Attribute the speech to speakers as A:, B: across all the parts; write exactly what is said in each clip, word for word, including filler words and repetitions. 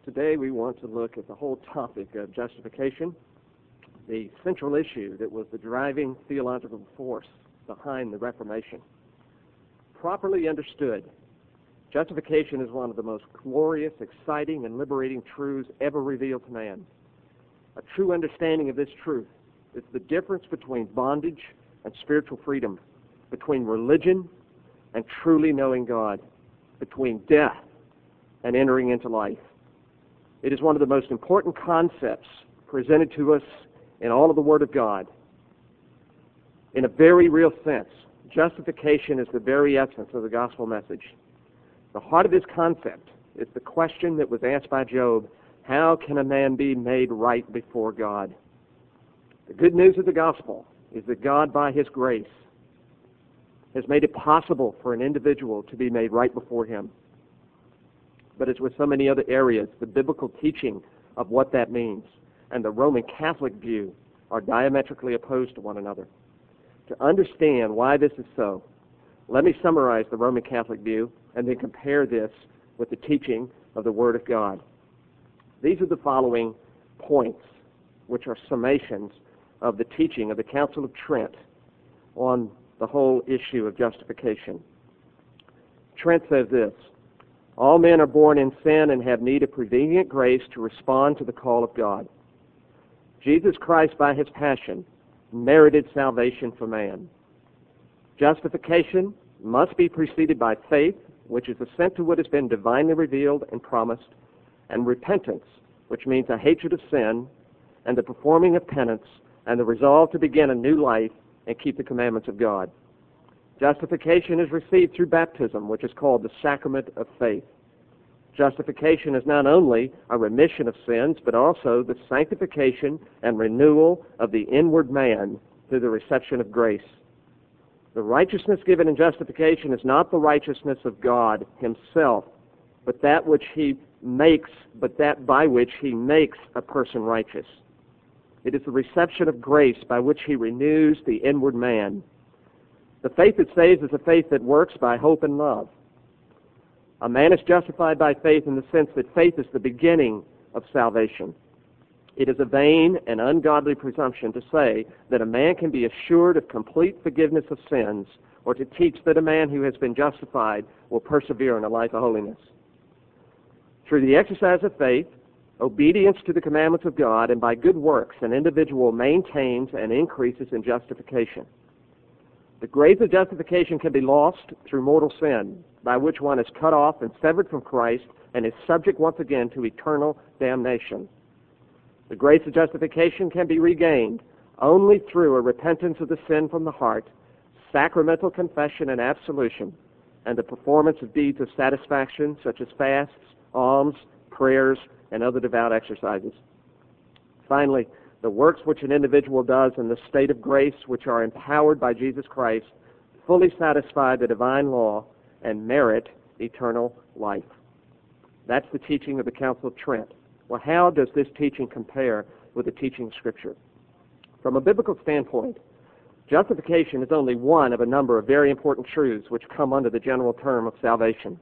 A: Today we want to look at the whole topic of justification, the central issue that was the driving theological force behind the Reformation. Properly understood, justification is one of the most glorious, exciting, and liberating truths ever revealed to man. A true understanding of this truth is the difference between bondage and spiritual freedom, between religion and truly knowing God, between death and entering into life. It is one of the most important concepts presented to us in all of the Word of God. In a very real sense, justification is the very essence of the gospel message. The heart of this concept is the question that was asked by Job: how can a man be made right before God? The good news of the gospel is that God, by His grace, has made it possible for an individual to be made right before Him. But as with so many other areas, the biblical teaching of what that means and the Roman Catholic view are diametrically opposed to one another. To understand why this is so, let me summarize the Roman Catholic view and then compare this with the teaching of the Word of God. These are the following points, which are summations of the teaching of the Council of Trent on the whole issue of justification. Trent says this: all men are born in sin and have need of prevenient grace to respond to the call of God. Jesus Christ, by His passion, merited salvation for man. Justification must be preceded by faith, which is assent to what has been divinely revealed and promised, and repentance, which means a hatred of sin, and the performing of penance, and the resolve to begin a new life and keep the commandments of God. Justification is received through baptism, which is called the sacrament of faith. Justification is not only a remission of sins, but also the sanctification and renewal of the inward man through the reception of grace. The righteousness given in justification is not the righteousness of God Himself, but that which He makes, but that by which He makes a person righteous. It is the reception of grace by which He renews the inward man. The faith that saves is a faith that works by hope and love. A man is justified by faith in the sense that faith is the beginning of salvation. It is a vain and ungodly presumption to say that a man can be assured of complete forgiveness of sins, or to teach that a man who has been justified will persevere in a life of holiness. Through the exercise of faith, obedience to the commandments of God, and by good works, an individual maintains and increases in justification. The grace of justification can be lost through mortal sin, by which one is cut off and severed from Christ and is subject once again to eternal damnation. The grace of justification can be regained only through a repentance of the sin from the heart, sacramental confession and absolution, and the performance of deeds of satisfaction such as fasts, alms, prayers, and other devout exercises. Finally, the works which an individual does in the state of grace, which are empowered by Jesus Christ, fully satisfy the divine law and merit eternal life. That's the teaching of the Council of Trent. Well, how does this teaching compare with the teaching of Scripture? From a biblical standpoint, justification is only one of a number of very important truths which come under the general term of salvation.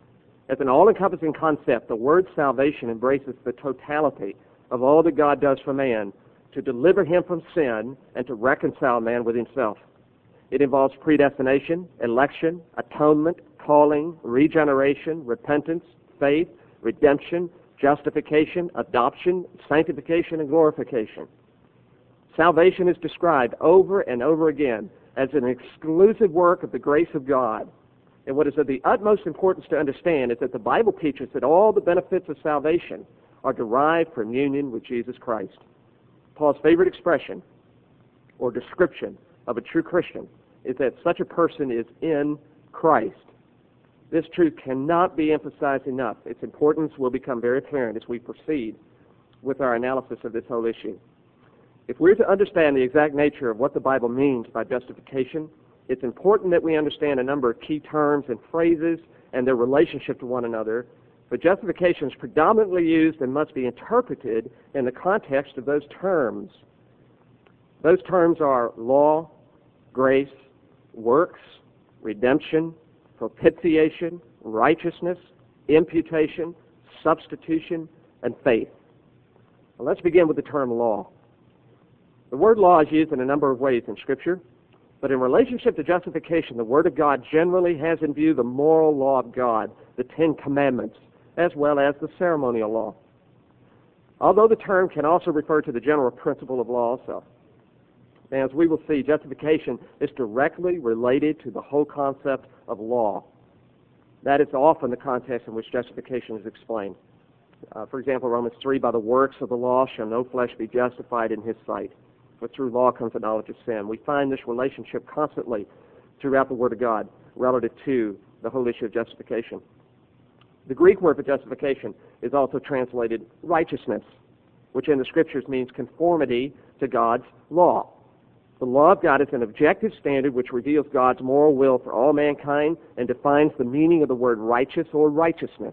A: As an all-encompassing concept, the word salvation embraces the totality of all that God does for man to deliver him from sin and to reconcile man with Himself. It involves predestination, election, atonement, calling, regeneration, repentance, faith, redemption, justification, adoption, sanctification, and glorification. Salvation is described over and over again as an exclusive work of the grace of God. And what is of the utmost importance to understand is that the Bible teaches that all the benefits of salvation are derived from union with Jesus Christ. Paul's favorite expression or description of a true Christian is that such a person is in Christ. This truth cannot be emphasized enough. Its importance will become very apparent as we proceed with our analysis of this whole issue. If we're to understand the exact nature of what the Bible means by justification, it's important that we understand a number of key terms and phrases and their relationship to one another. But justification is predominantly used and must be interpreted in the context of those terms. Those terms are law, grace, works, redemption, propitiation, righteousness, imputation, substitution, and faith. Now, let's begin with the term law. The word law is used in a number of ways in Scripture, but in relationship to justification, the Word of God generally has in view the moral law of God, the Ten Commandments, as well as the ceremonial law. Although the term can also refer to the general principle of law also. As we will see, justification is directly related to the whole concept of law. That is often the context in which justification is explained. Uh, for example, Romans three, by the works of the law shall no flesh be justified in his sight, for through law comes the knowledge of sin. We find this relationship constantly throughout the Word of God relative to the whole issue of justification. The Greek word for justification is also translated righteousness, which in the Scriptures means conformity to God's law. The law of God is an objective standard which reveals God's moral will for all mankind and defines the meaning of the word righteous or righteousness.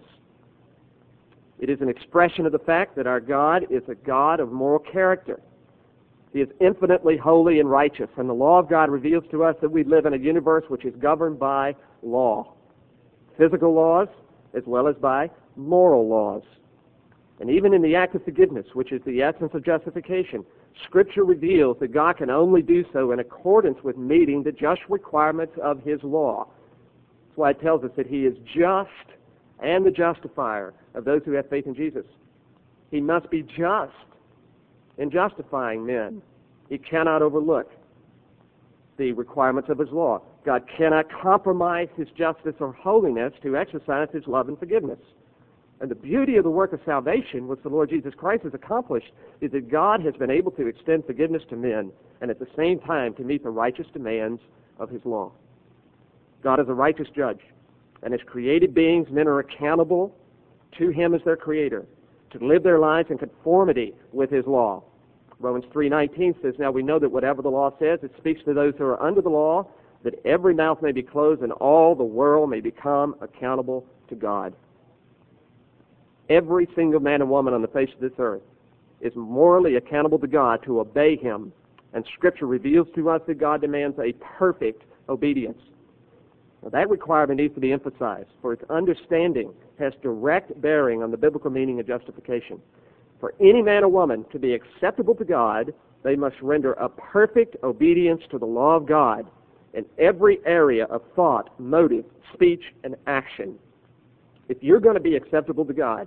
A: It is an expression of the fact that our God is a God of moral character. He is infinitely holy and righteous, and the law of God reveals to us that we live in a universe which is governed by law, physical laws as well as by moral laws. And even in the act of forgiveness, which is the essence of justification, Scripture reveals that God can only do so in accordance with meeting the just requirements of His law. That's why it tells us that He is just and the justifier of those who have faith in Jesus. He must be just in justifying men. He cannot overlook the requirements of His law. God cannot compromise His justice or holiness to exercise His love and forgiveness. And the beauty of the work of salvation, which the Lord Jesus Christ has accomplished, is that God has been able to extend forgiveness to men and at the same time to meet the righteous demands of His law. God is a righteous judge, and as created beings, men are accountable to Him as their Creator, to live their lives in conformity with His law. Romans three nineteen says, now we know that whatever the law says, it speaks to those who are under the law, that every mouth may be closed and all the world may become accountable to God. Every single man and woman on the face of this earth is morally accountable to God to obey Him, and Scripture reveals to us that God demands a perfect obedience. Now, that requirement needs to be emphasized, for its understanding has direct bearing on the biblical meaning of justification. For any man or woman to be acceptable to God, they must render a perfect obedience to the law of God in every area of thought, motive, speech, and action. If you're going to be acceptable to God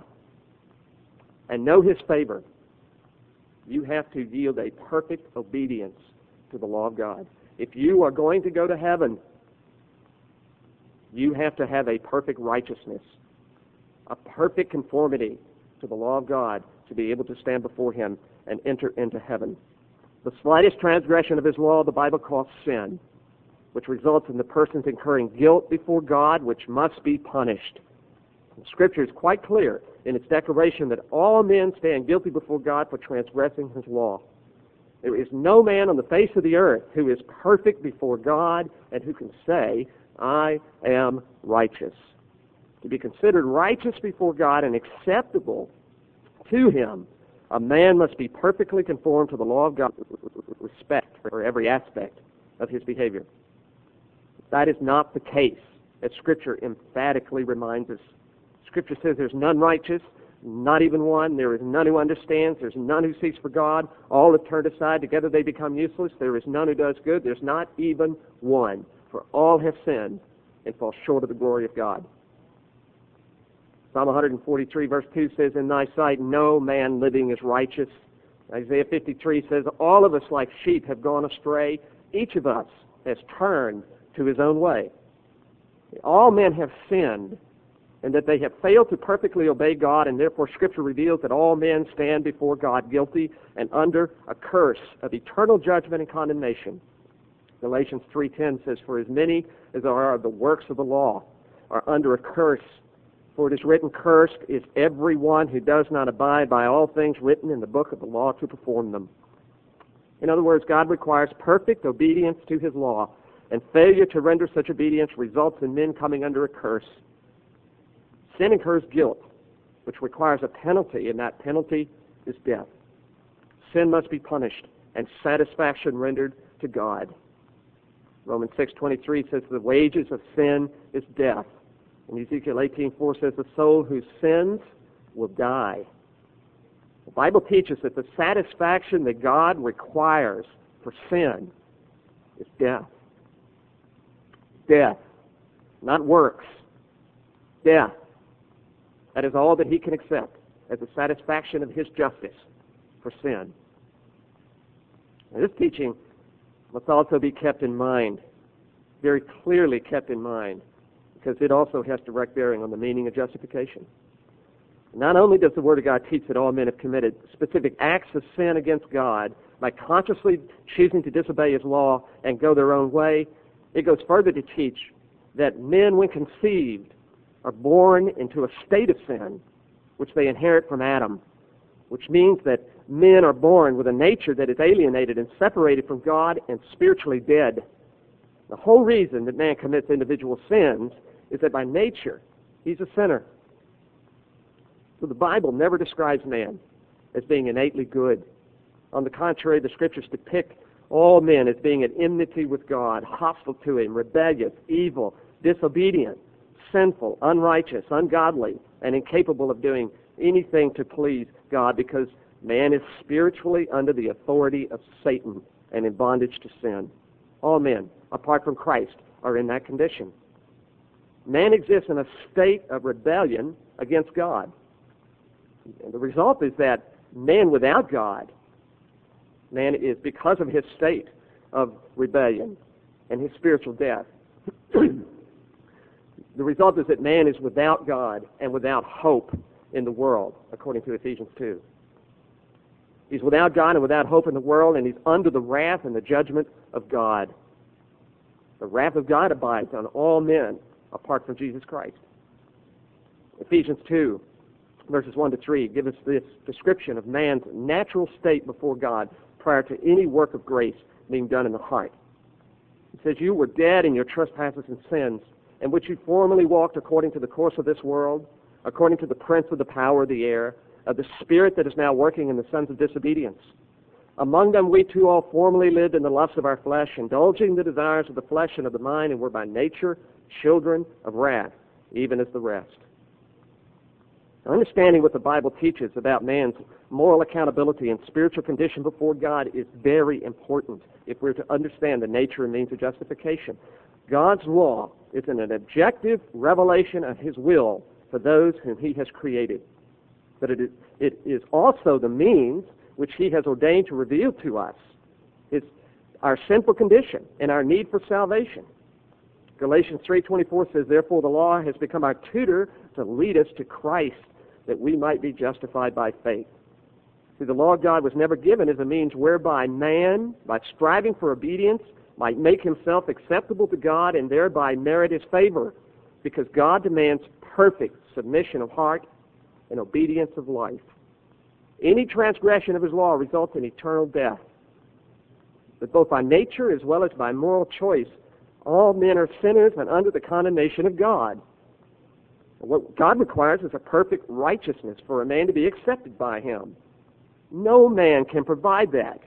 A: and know His favor, you have to yield a perfect obedience to the law of God. If you are going to go to heaven, you have to have a perfect righteousness, a perfect conformity to the law of God to be able to stand before Him and enter into heaven. The slightest transgression of His law, the Bible calls sin, which results in the person's incurring guilt before God, which must be punished. Scripture is quite clear in its declaration that all men stand guilty before God for transgressing His law. There is no man on the face of the earth who is perfect before God and who can say, I am righteous. To be considered righteous before God and acceptable to Him, a man must be perfectly conformed to the law of God with respect for every aspect of his behavior. That is not the case, as Scripture emphatically reminds us. Scripture says there's none righteous, not even one. There is none who understands. There's none who seeks for God. All have turned aside. Together they become useless. There is none who does good. There's not even one. For all have sinned and fall short of the glory of God. Psalm one forty-three verse two says, in thy sight no man living is righteous. Isaiah fifty-three says, all of us like sheep have gone astray. Each of us has turned to his own way. All men have sinned, and that they have failed to perfectly obey God, and therefore Scripture reveals that all men stand before God guilty and under a curse of eternal judgment and condemnation. Galatians three ten says, for as many as are of the works of the law are under a curse. For it is written, cursed is everyone who does not abide by all things written in the book of the law to perform them. In other words, God requires perfect obedience to His law, and failure to render such obedience results in men coming under a curse. Sin incurs guilt, which requires a penalty, and that penalty is death. Sin must be punished, and satisfaction rendered to God. Romans six twenty-three says the wages of sin is death. And Ezekiel eighteen four says the soul who sins will die. The Bible teaches that the satisfaction that God requires for sin is death. Death, not works. Death. That is all that he can accept as the satisfaction of his justice for sin. Now, this teaching must also be kept in mind, very clearly kept in mind, because it also has direct bearing on the meaning of justification. Not only does the Word of God teach that all men have committed specific acts of sin against God by consciously choosing to disobey His law and go their own way, it goes further to teach that men, when conceived, are born into a state of sin, which they inherit from Adam, which means that men are born with a nature that is alienated and separated from God and spiritually dead. The whole reason that man commits individual sins is that by nature, he's a sinner. So the Bible never describes man as being innately good. On the contrary, the Scriptures depict all men as being at enmity with God, hostile to Him, rebellious, evil, disobedient, sinful, unrighteous, ungodly, and incapable of doing anything to please God, because man is spiritually under the authority of Satan and in bondage to sin. All men, apart from Christ, are in that condition. Man exists in a state of rebellion against God. And the result is that man without God, man is, because of his state of rebellion and his spiritual death, the result is that man is without God and without hope in the world, according to Ephesians two. He's without God and without hope in the world, and he's under the wrath and the judgment of God. The wrath of God abides on all men apart from Jesus Christ. Ephesians two, verses one to three, give us this description of man's natural state before God prior to any work of grace being done in the heart. It says, "You were dead in your trespasses and sins, in which you formerly walked according to the course of this world, according to the prince of the power of the air, of the spirit that is now working in the sons of disobedience. Among them we too all formerly lived in the lusts of our flesh, indulging the desires of the flesh and of the mind, and were by nature children of wrath, even as the rest." Now, understanding what the Bible teaches about man's moral accountability and spiritual condition before God is very important if we're to understand the nature and means of justification. God's law is an objective revelation of His will for those whom He has created. But it is, it is also the means which He has ordained to reveal to us is our sinful condition and our need for salvation. Galatians three twenty-four says, "Therefore the law has become our tutor to lead us to Christ, that we might be justified by faith." See, the law of God was never given as a means whereby man, by striving for obedience, might make himself acceptable to God and thereby merit His favor, because God demands perfect submission of heart and obedience of life. Any transgression of His law results in eternal death. But both by nature as well as by moral choice, all men are sinners and under the condemnation of God. What God requires is a perfect righteousness for a man to be accepted by Him. No man can provide that,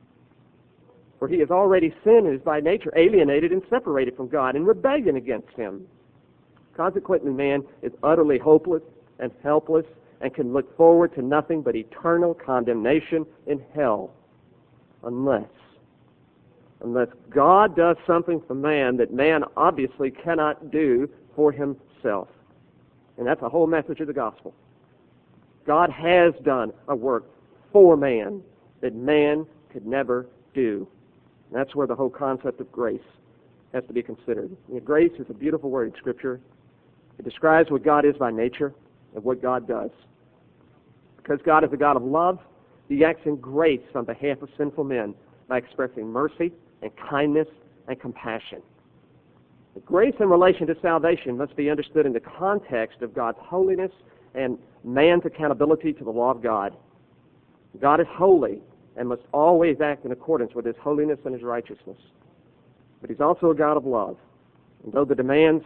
A: for he has already sinned and is by nature alienated and separated from God in rebellion against Him. Consequently, man is utterly hopeless and helpless and can look forward to nothing but eternal condemnation in hell, unless unless God does something for man that man obviously cannot do for himself. And that's the whole message of the gospel. God has done a work for man that man could never do. And that's where the whole concept of grace has to be considered. You know, grace is a beautiful word in Scripture. It describes what God is by nature and what God does. Because God is a God of love, He acts in grace on behalf of sinful men by expressing mercy and kindness and compassion. The grace in relation to salvation must be understood in the context of God's holiness and man's accountability to the law of God. God is holy and must always act in accordance with His holiness and His righteousness. But He's also a God of love. And though the demands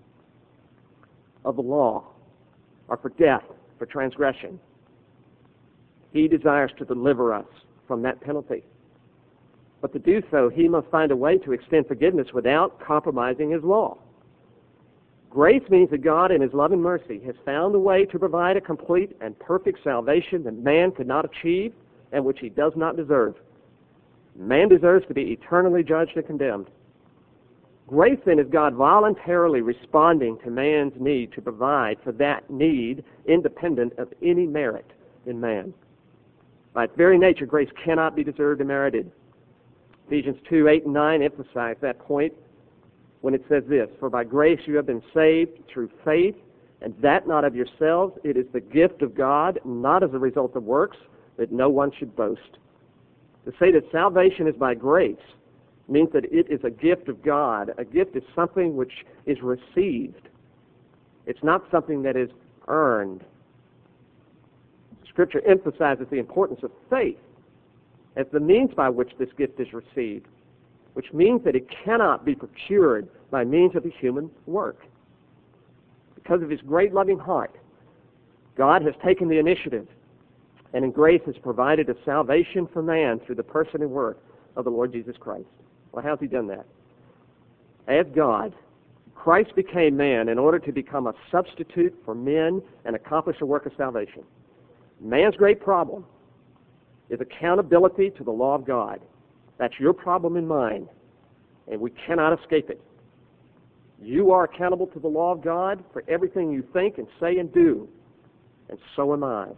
A: of the law are for death, for transgression, He desires to deliver us from that penalty. But to do so, He must find a way to extend forgiveness without compromising His law. Grace means that God, in His love and mercy, has found a way to provide a complete and perfect salvation that man could not achieve and which he does not deserve. Man deserves to be eternally judged and condemned. Grace, then, is God voluntarily responding to man's need to provide for that need independent of any merit in man. By its very nature, grace cannot be deserved or merited. Ephesians two, eight, and nine emphasize that point when it says this, "For by grace you have been saved through faith, and that not of yourselves. It is the gift of God, not as a result of works, that no one should boast." To say that salvation is by grace means that it is a gift of God. A gift is something which is received. It's not something that is earned. Scripture emphasizes the importance of faith as the means by which this gift is received, which means that it cannot be procured by means of a human work. Because of His great loving heart, God has taken the initiative and in grace has provided a salvation for man through the person and work of the Lord Jesus Christ. Well, how has He done that? As God, Christ became man in order to become a substitute for men and accomplish a work of salvation. Man's great problem is accountability to the law of God. That's your problem and mine, and we cannot escape it. You are accountable to the law of God for everything you think and say and do, and so am I.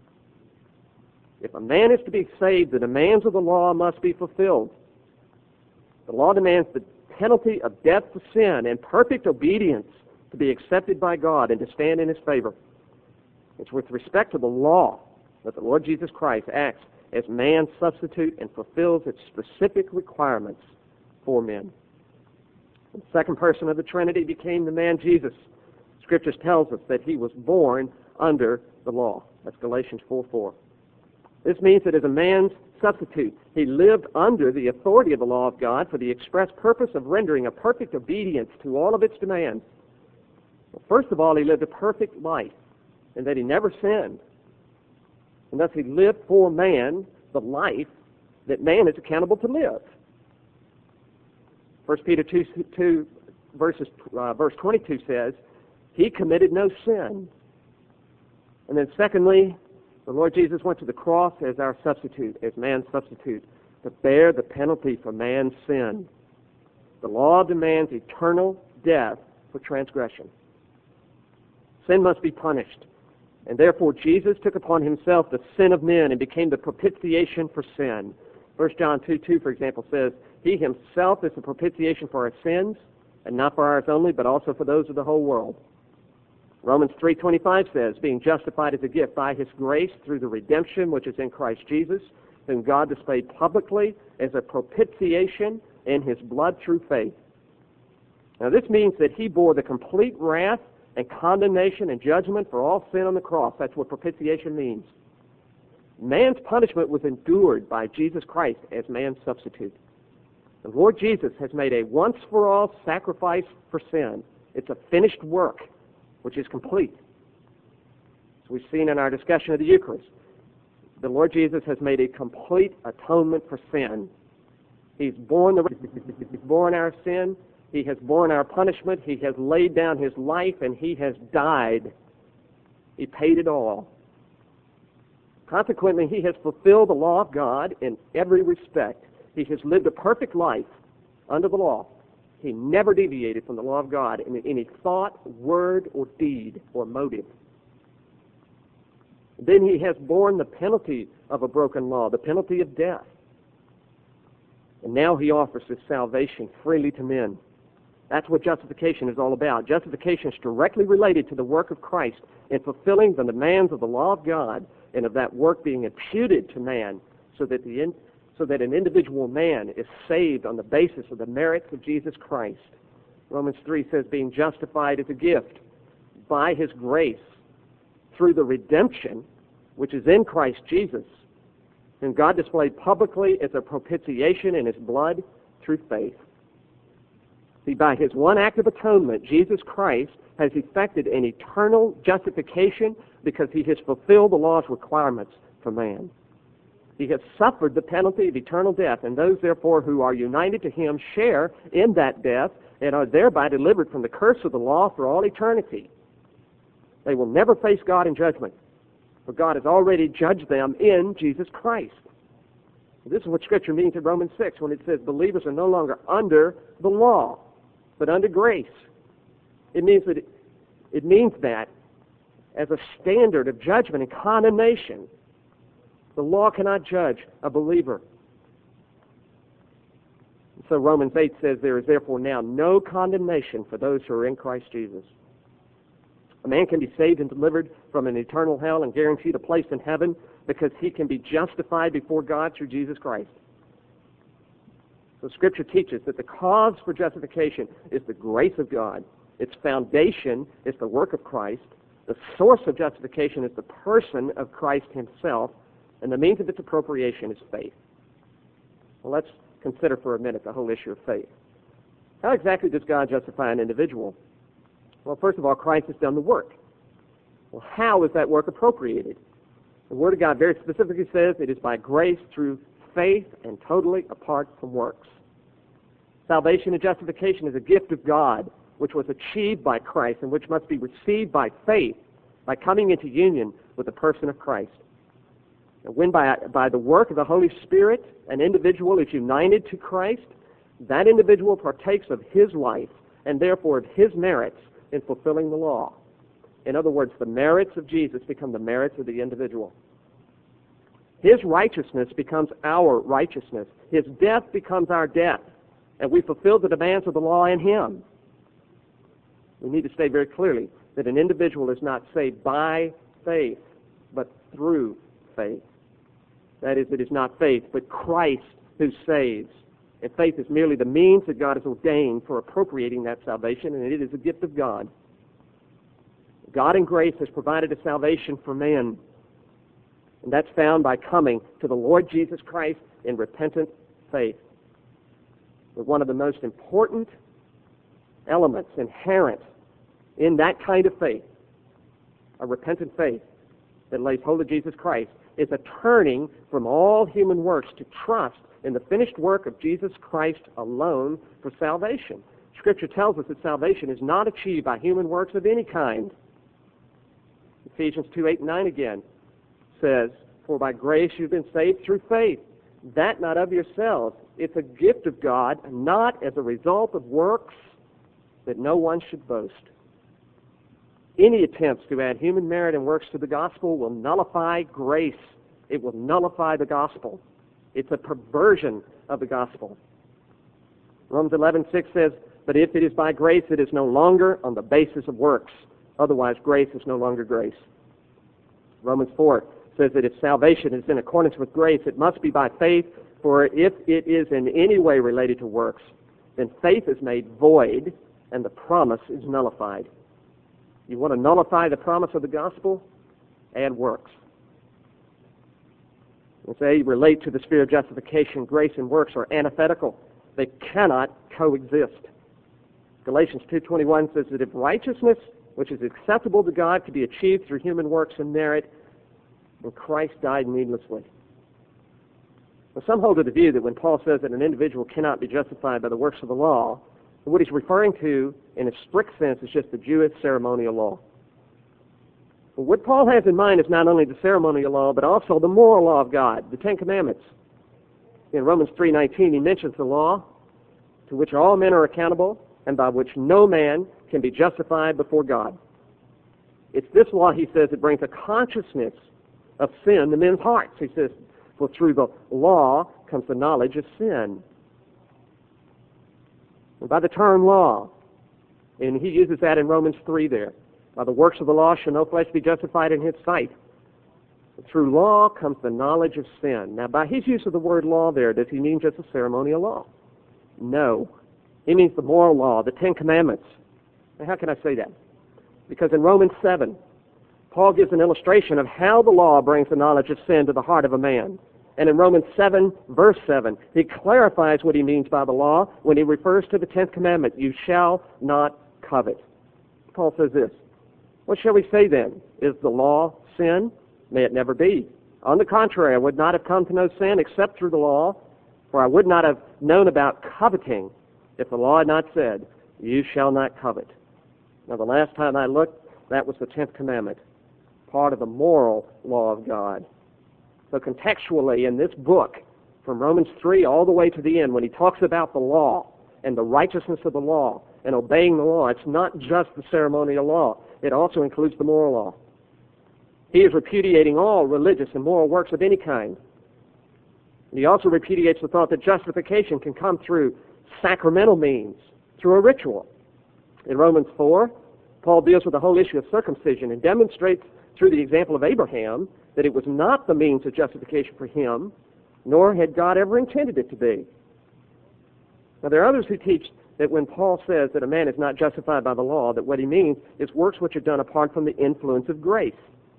A: If a man is to be saved, the demands of the law must be fulfilled. The law demands the penalty of death for sin and perfect obedience to be accepted by God and to stand in His favor. It's with respect to the law that the Lord Jesus Christ acts as man's substitute and fulfills its specific requirements for men. The second person of the Trinity became the man Jesus. Scripture tells us that He was born under the law. That's Galatians four four. This means that as a man's substitute, He lived under the authority of the law of God for the express purpose of rendering a perfect obedience to all of its demands. Well, first of all, He lived a perfect life in that He never sinned. And thus He lived for man the life that man is accountable to live. First Peter two, two verses, uh, verse twenty-two says, He committed no sin. And then secondly, the Lord Jesus went to the cross as our substitute, as man's substitute, to bear the penalty for man's sin. The law demands eternal death for transgression. Sin must be punished, and therefore Jesus took upon Himself the sin of men and became the propitiation for sin. First John two two, for example, says, He Himself is the propitiation for our sins, and not for ours only, but also for those of the whole world. Romans three twenty-five says, being justified as a gift by His grace through the redemption which is in Christ Jesus, whom God displayed publicly as a propitiation in His blood through faith. Now this means that He bore the complete wrath and condemnation and judgment for all sin on the cross. That's what propitiation means. Man's punishment was endured by Jesus Christ as man's substitute. The Lord Jesus has made a once-for-all sacrifice for sin. It's a finished work, which is complete. As we've seen in our discussion of the Eucharist, the Lord Jesus has made a complete atonement for sin. He's borne, the, he's borne our sin, He has borne our punishment, He has laid down His life, and He has died. He paid it all. Consequently, He has fulfilled the law of God in every respect. He has lived a perfect life under the law. He never deviated from the law of God in any thought, word, or deed, or motive. Then He has borne the penalty of a broken law, the penalty of death. And now He offers His salvation freely to men. That's what justification is all about. Justification is directly related to the work of Christ in fulfilling the demands of the law of God and of that work being imputed to man so that the in, so that an individual man is saved on the basis of the merits of Jesus Christ. Romans three says, being justified as a gift by His grace through the redemption which is in Christ Jesus, and God displayed publicly as a propitiation in His blood through faith. See, by His one act of atonement, Jesus Christ has effected an eternal justification because He has fulfilled the law's requirements for man. He has suffered the penalty of eternal death, and those, therefore, who are united to Him share in that death and are thereby delivered from the curse of the law for all eternity. They will never face God in judgment, for God has already judged them in Jesus Christ. This is what Scripture means in Romans six when it says believers are no longer under the law, but under grace. It means that it, it means that as a standard of judgment and condemnation, the law cannot judge a believer. So Romans eight says there is therefore now no condemnation for those who are in Christ Jesus. A man can be saved and delivered from an eternal hell and guaranteed a place in heaven because he can be justified before God through Jesus Christ. So Scripture teaches that the cause for justification is the grace of God. Its foundation is the work of Christ. The source of justification is the person of Christ himself, and the means of its appropriation is faith. Well, let's consider for a minute the whole issue of faith. How exactly does God justify an individual? Well, first of all, Christ has done the work. Well, how is that work appropriated? The Word of God very specifically says it is by grace through faith and totally apart from works. Salvation and justification is a gift of God, which was achieved by Christ and which must be received by faith, by coming into union with the person of Christ. And when by, by the work of the Holy Spirit an individual is united to Christ, that individual partakes of his life and therefore of his merits in fulfilling the law. In other words, the merits of Jesus become the merits of the individual. His righteousness becomes our righteousness. His death becomes our death. And we fulfill the demands of the law in him. We need to state very clearly that an individual is not saved by faith, but through faith. That is, it is not faith, but Christ who saves. And faith is merely the means that God has ordained for appropriating that salvation, and it is a gift of God. God in grace has provided a salvation for men, and that's found by coming to the Lord Jesus Christ in repentant faith. But one of the most important elements inherent in that kind of faith, a repentant faith that lays hold of Jesus Christ, is a turning from all human works to trust in the finished work of Jesus Christ alone for salvation. Scripture tells us that salvation is not achieved by human works of any kind. Ephesians two, eight, and nine again says, "For by grace you've been saved through faith, that not of yourselves. It's a gift of God, not as a result of works, that no one should boast." Any attempts to add human merit and works to the gospel will nullify grace. It will nullify the gospel. It's a perversion of the gospel. Romans eleven six says, "But if it is by grace, it is no longer on the basis of works. Otherwise, grace is no longer grace." Romans four says that if salvation is in accordance with grace, it must be by faith, for if it is in any way related to works, then faith is made void and the promise is nullified. You want to nullify the promise of the gospel? Add works. As they relate to the sphere of justification, grace and works are antithetical. They cannot coexist. Galatians two twenty-one says that if righteousness, which is acceptable to God, could be achieved through human works and merit, then Christ died needlessly. Now, some hold to the view that when Paul says that an individual cannot be justified by the works of the law, what he's referring to, in a strict sense, is just the Jewish ceremonial law. But what Paul has in mind is not only the ceremonial law, but also the moral law of God, the Ten Commandments. In Romans three nineteen, he mentions the law to which all men are accountable and by which no man can be justified before God. It's this law, he says, that brings a consciousness of sin to men's hearts. He says, for through the law comes the knowledge of sin. And by the term law, and he uses that in Romans three there, by the works of the law shall no flesh be justified in his sight. But through law comes the knowledge of sin. Now, by his use of the word law there, does he mean just a ceremonial law? No. He means the moral law, the Ten Commandments. Now, how can I say that? Because in Romans seven, Paul gives an illustration of how the law brings the knowledge of sin to the heart of a man. And in Romans seven, verse seven, he clarifies what he means by the law when he refers to the tenth commandment, you shall not covet. Paul says this, what shall we say then? Is the law sin? May it never be. On the contrary, I would not have come to know sin except through the law, for I would not have known about coveting if the law had not said, You shall not covet. Now, the last time I looked, that was the tenth commandment, part of the moral law of God. So contextually, in this book, from Romans three all the way to the end, when he talks about the law and the righteousness of the law and obeying the law, it's not just the ceremonial law. It also includes the moral law. He is repudiating all religious and moral works of any kind. And he also repudiates the thought that justification can come through sacramental means, through a ritual. In Romans four, Paul deals with the whole issue of circumcision and demonstrates through the example of Abraham that it was not the means of justification for him, nor had God ever intended it to be. Now, there are others who teach that when Paul says that a man is not justified by the law, that what he means is works which are done apart from the influence of grace.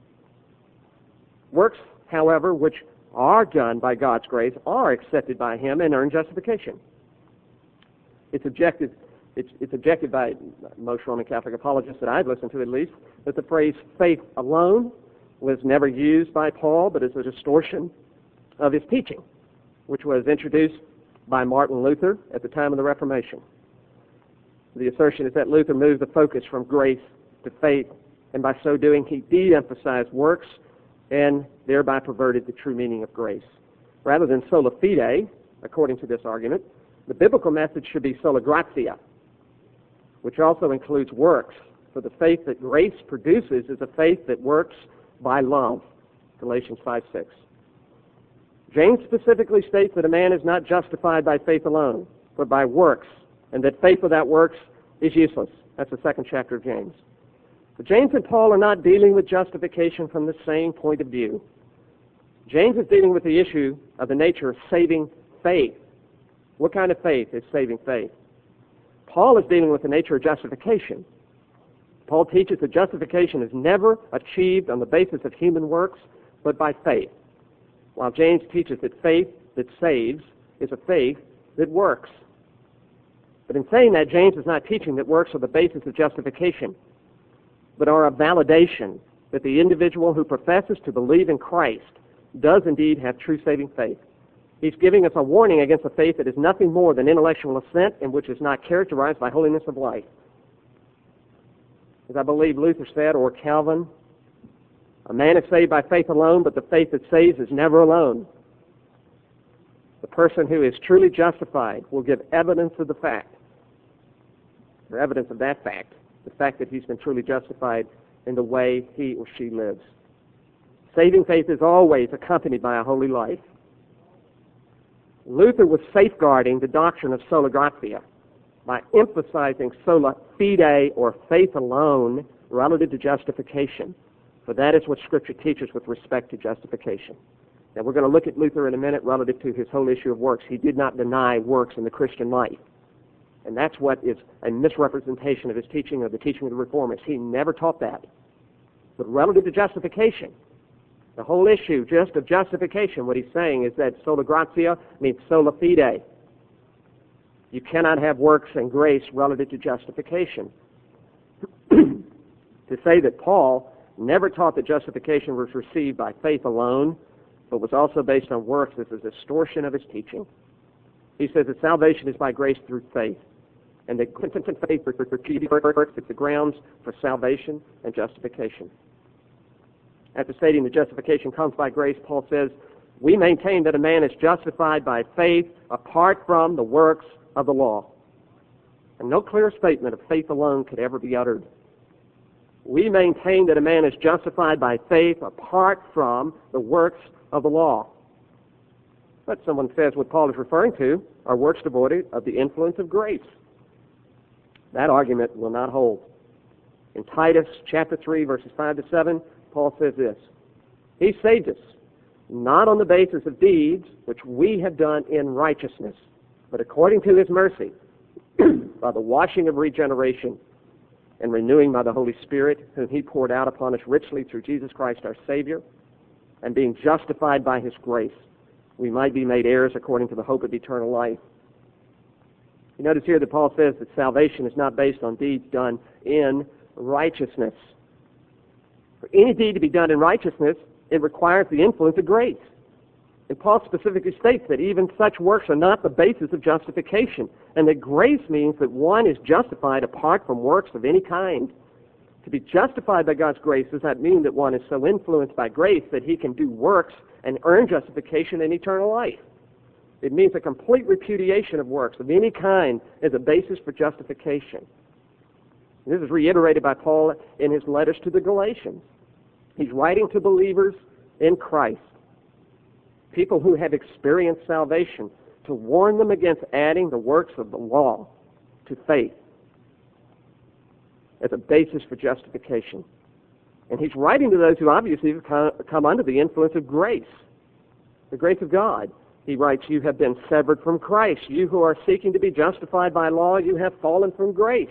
A: Works, however, which are done by God's grace are accepted by him and earn justification. It's objected, it's, it's objected by most Roman Catholic apologists that I've listened to at least, that the phrase faith alone was never used by Paul, but is a distortion of his teaching, which was introduced by Martin Luther at the time of the Reformation. The assertion is that Luther moved the focus from grace to faith, and by so doing he de-emphasized works and thereby perverted the true meaning of grace. Rather than sola fide, according to this argument, the biblical message should be sola gratia, which also includes works, for the faith that grace produces is a faith that works by love, Galatians five six. James specifically states that a man is not justified by faith alone, but by works, and that faith without works is useless. That's the second chapter of James. But James and Paul are not dealing with justification from the same point of view. James is dealing with the issue of the nature of saving faith. What kind of faith is saving faith? Paul is dealing with the nature of justification. Paul teaches that justification is never achieved on the basis of human works, but by faith, while James teaches that faith that saves is a faith that works. But in saying that, James is not teaching that works are the basis of justification, but are a validation that the individual who professes to believe in Christ does indeed have true saving faith. He's giving us a warning against a faith that is nothing more than intellectual assent and which is not characterized by holiness of life. As I believe Luther said, or Calvin, a man is saved by faith alone, but the faith that saves is never alone. The person who is truly justified will give evidence of the fact, or evidence of that fact, the fact that he's been truly justified in the way he or she lives. Saving faith is always accompanied by a holy life. Luther was safeguarding the doctrine of sola gratia by emphasizing sola fide, or faith alone, relative to justification. For that is what Scripture teaches with respect to justification. Now, we're going to look at Luther in a minute relative to his whole issue of works. He did not deny works in the Christian life. And that's what is a misrepresentation of his teaching, of the teaching of the Reformers. He never taught that. But relative to justification, the whole issue just of justification, what he's saying is that sola gratia means sola fide. You cannot have works and grace relative to justification. To say that Paul never taught that justification was received by faith alone, but was also based on works, is a distortion of his teaching. He says that salvation is by grace through faith, and that faith is the grounds for salvation and justification. After stating that justification comes by grace, Paul says, we maintain that a man is justified by faith apart from the works of the law. And no clearer statement of faith alone could ever be uttered. We maintain that a man is justified by faith apart from the works of the law. But someone says what Paul is referring to are works devoid of the influence of grace. That argument will not hold. In Titus chapter three, verses five to seven, Paul says this: He saved us, not on the basis of deeds which we have done in righteousness, but according to his mercy, by the washing of regeneration and renewing by the Holy Spirit, whom he poured out upon us richly through Jesus Christ our Savior, and being justified by his grace, we might be made heirs according to the hope of eternal life. You notice here that Paul says that salvation is not based on deeds done in righteousness. For any deed to be done in righteousness, it requires the influence of grace. And Paul specifically states that even such works are not the basis of justification, and that grace means that one is justified apart from works of any kind. To be justified by God's grace does not mean that one is so influenced by grace that he can do works and earn justification and eternal life. It means a complete repudiation of works of any kind as a basis for justification. And this is reiterated by Paul in his letters to the Galatians. He's writing to believers in Christ, people who have experienced salvation, to warn them against adding the works of the law to faith as a basis for justification. And he's writing to those who obviously have come under the influence of grace, the grace of God. He writes, you have been severed from Christ. You who are seeking to be justified by law, you have fallen from grace.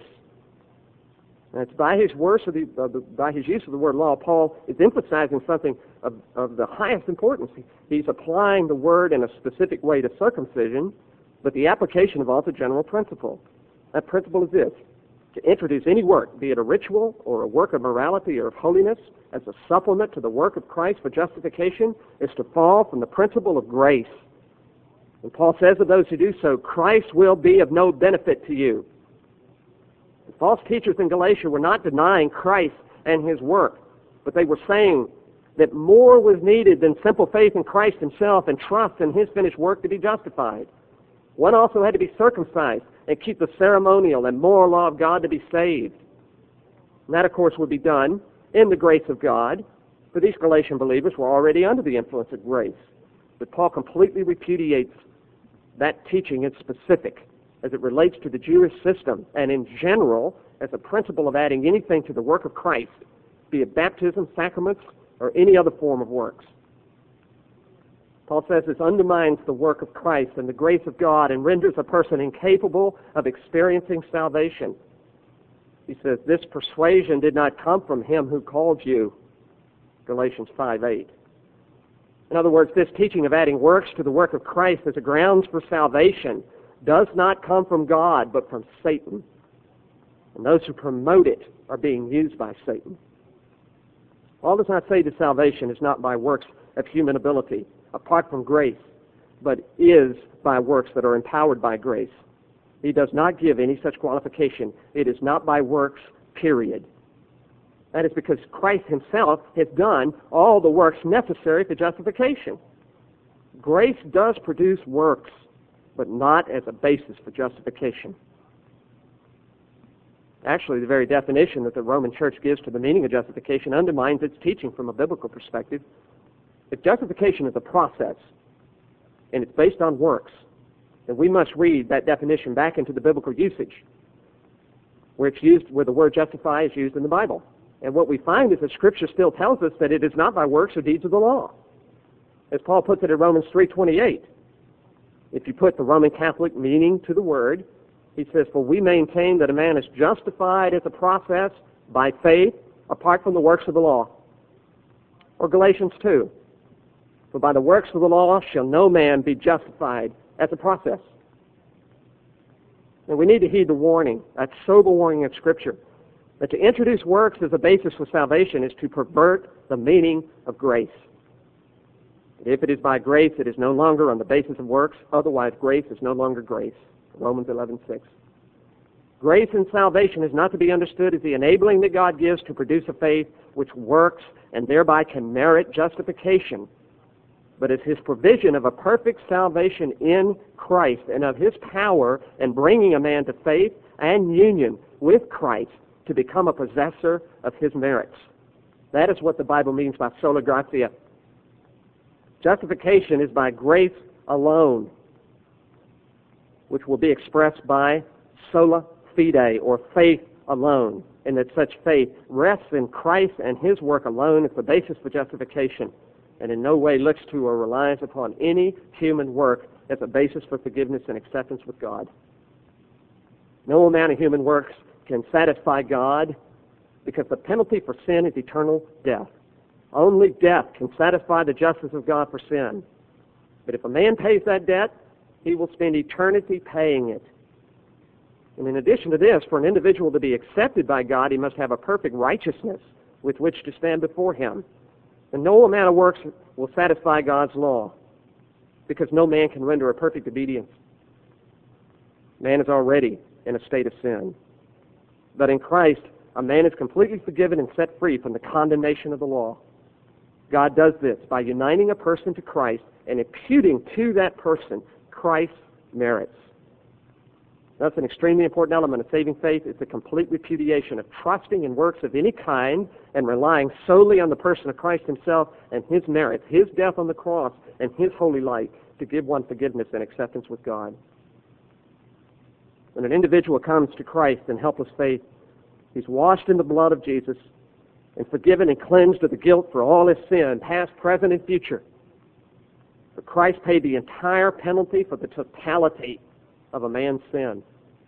A: And it's by his, words of the, uh, the, by his use of the word law, Paul is emphasizing something of, of the highest importance. He's applying the word in a specific way to circumcision, but the application involves a general principle. That principle is this: to introduce any work, be it a ritual or a work of morality or of holiness, as a supplement to the work of Christ for justification, is to fall from the principle of grace. And Paul says of those who do so, Christ will be of no benefit to you. The false teachers in Galatia were not denying Christ and his work, but they were saying that more was needed than simple faith in Christ himself and trust in his finished work to be justified. One also had to be circumcised and keep the ceremonial and moral law of God to be saved. And that, of course, would be done in the grace of God, for these Galatian believers were already under the influence of grace. But Paul completely repudiates that teaching in specific as it relates to the Jewish system and in general as a principle of adding anything to the work of Christ, be it baptism, sacraments, or any other form of works. Paul says this undermines the work of Christ and the grace of God and renders a person incapable of experiencing salvation. He says, this persuasion did not come from him who called you, Galatians five eight. In other words, this teaching of adding works to the work of Christ as a grounds for salvation does not come from God, but from Satan. And those who promote it are being used by Satan. Paul does not say that salvation is not by works of human ability, apart from grace, but is by works that are empowered by grace. He does not give any such qualification. It is not by works, period. That is because Christ himself has done all the works necessary for justification. Grace does produce works, but not as a basis for justification. Actually, the very definition that the Roman Church gives to the meaning of justification undermines its teaching from a biblical perspective. If justification is a process, and it's based on works, then we must read that definition back into the biblical usage, where it's used, where the word justify is used in the Bible. And what we find is that Scripture still tells us that it is not by works or deeds of the law. As Paul puts it in Romans three twenty-eight, if you put the Roman Catholic meaning to the word, he says, for we maintain that a man is justified as a process by faith apart from the works of the law. Or Galatians two, for by the works of the law shall no man be justified as a process. And we need to heed the warning, that sober warning of Scripture, that to introduce works as a basis for salvation is to pervert the meaning of grace. If it is by grace, it is no longer on the basis of works. Otherwise, grace is no longer grace. Romans eleven six. Grace in salvation is not to be understood as the enabling that God gives to produce a faith which works and thereby can merit justification, but as his provision of a perfect salvation in Christ and of his power in bringing a man to faith and union with Christ to become a possessor of his merits. That is what the Bible means by sola gratia. Justification is by grace alone, which will be expressed by sola fide, or faith alone, and that such faith rests in Christ and his work alone as the basis for justification, and in no way looks to or relies upon any human work as a basis for forgiveness and acceptance with God. No amount of human works can satisfy God, because the penalty for sin is eternal death. Only death can satisfy the justice of God for sin. But if a man pays that debt, he will spend eternity paying it. And in addition to this, for an individual to be accepted by God, he must have a perfect righteousness with which to stand before him. And no amount of works will satisfy God's law. because no man can render a perfect obedience. Man is already in a state of sin. But in Christ, a man is completely forgiven and set free from the condemnation of the law. God does this by uniting a person to Christ and imputing to that person Christ's merits. That's an extremely important element of saving faith. It's the complete repudiation of trusting in works of any kind and relying solely on the person of Christ himself and his merits, his death on the cross and his holy life to give one forgiveness and acceptance with God. When an individual comes to Christ in helpless faith, he's washed in the blood of Jesus and forgiven and cleansed of the guilt for all his sin, past, present, and future. For Christ paid the entire penalty for the totality of a man's sin.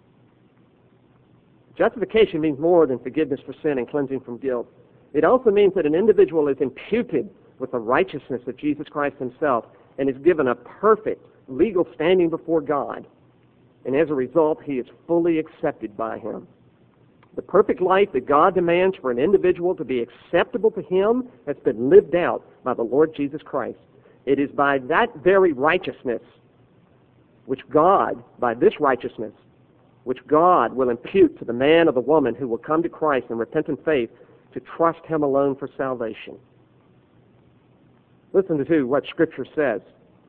A: Justification means more than forgiveness for sin and cleansing from guilt. It also means that an individual is imputed with the righteousness of Jesus Christ himself and is given a perfect legal standing before God. And as a result, he is fully accepted by him. The perfect life that God demands for an individual to be acceptable to him has been lived out by the Lord Jesus Christ. It is by that very righteousness which God, by this righteousness, which God will impute to the man or the woman who will come to Christ in repentant faith to trust him alone for salvation. Listen to what Scripture says.